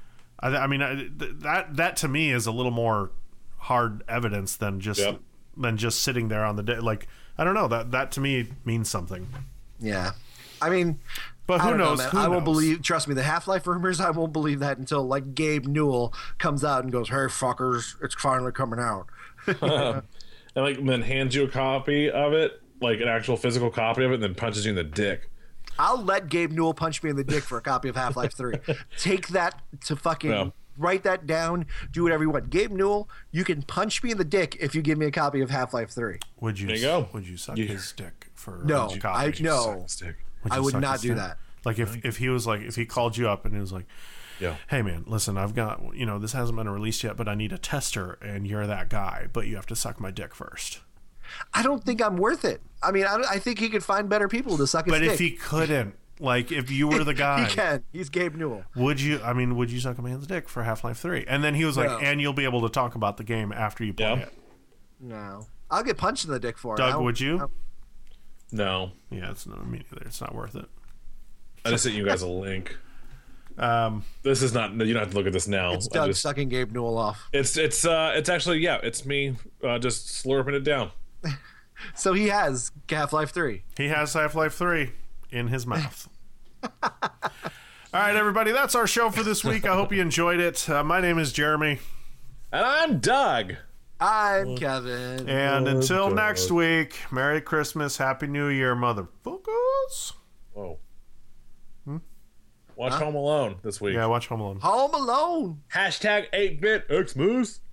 S4: to me is a little more hard evidence than just sitting there on the day. Like, I don't know, that to me means something.
S6: Yeah, I mean,
S4: but who knows?
S6: I won't believe. Trust me, the Half-Life rumors. I won't believe that until like Gabe Newell comes out and goes, "Hey fuckers, it's finally coming out."
S5: And then hands you a copy of it, like an actual physical copy of it, and then punches you in the dick.
S6: I'll let Gabe Newell punch me in the dick for a copy of Half-Life 3. Take that to fucking write that down. Do whatever you want. Gabe Newell, you can punch me in the dick if you give me a copy of Half-Life 3.
S4: Would you?
S5: There you go.
S4: Would you suck his dick for?
S6: No,
S4: I
S6: would not do that.
S4: Like if he was like, if he called you up and he was like,
S5: yeah,
S4: hey man, listen, I've got, this hasn't been released yet, but I need a tester, and you're that guy, but you have to suck my dick first.
S6: I don't think I'm worth it. I mean, I think he could find better people to suck his dick.
S4: But if he couldn't, like if you were the guy,
S6: he can. He's Gabe Newell.
S4: Would you suck a man's dick for Half-Life 3? And then he was like, and you'll be able to talk about the game after you play it.
S6: No, I'll get punched in the dick for it.
S4: Doug, would you?
S5: No.
S4: Yeah, it's not me either. It's not worth it.
S5: I just sent you guys a link. This is not. You don't have to look at this now.
S6: It's Doug sucking Gabe Newell off.
S5: It's actually it's me just slurping it down.
S6: So he has Half-Life 3.
S4: He has Half-Life 3 in his mouth. All right, everybody, that's our show for this week. I hope you enjoyed it. My name is Jeremy.
S5: And I'm Doug.
S6: I'm Kevin.
S4: And until next week, Merry Christmas, Happy New Year, motherfuckers.
S5: Whoa. Watch Home Alone this week.
S4: Yeah, watch Home Alone.
S6: Home Alone.
S5: #8BitXmas.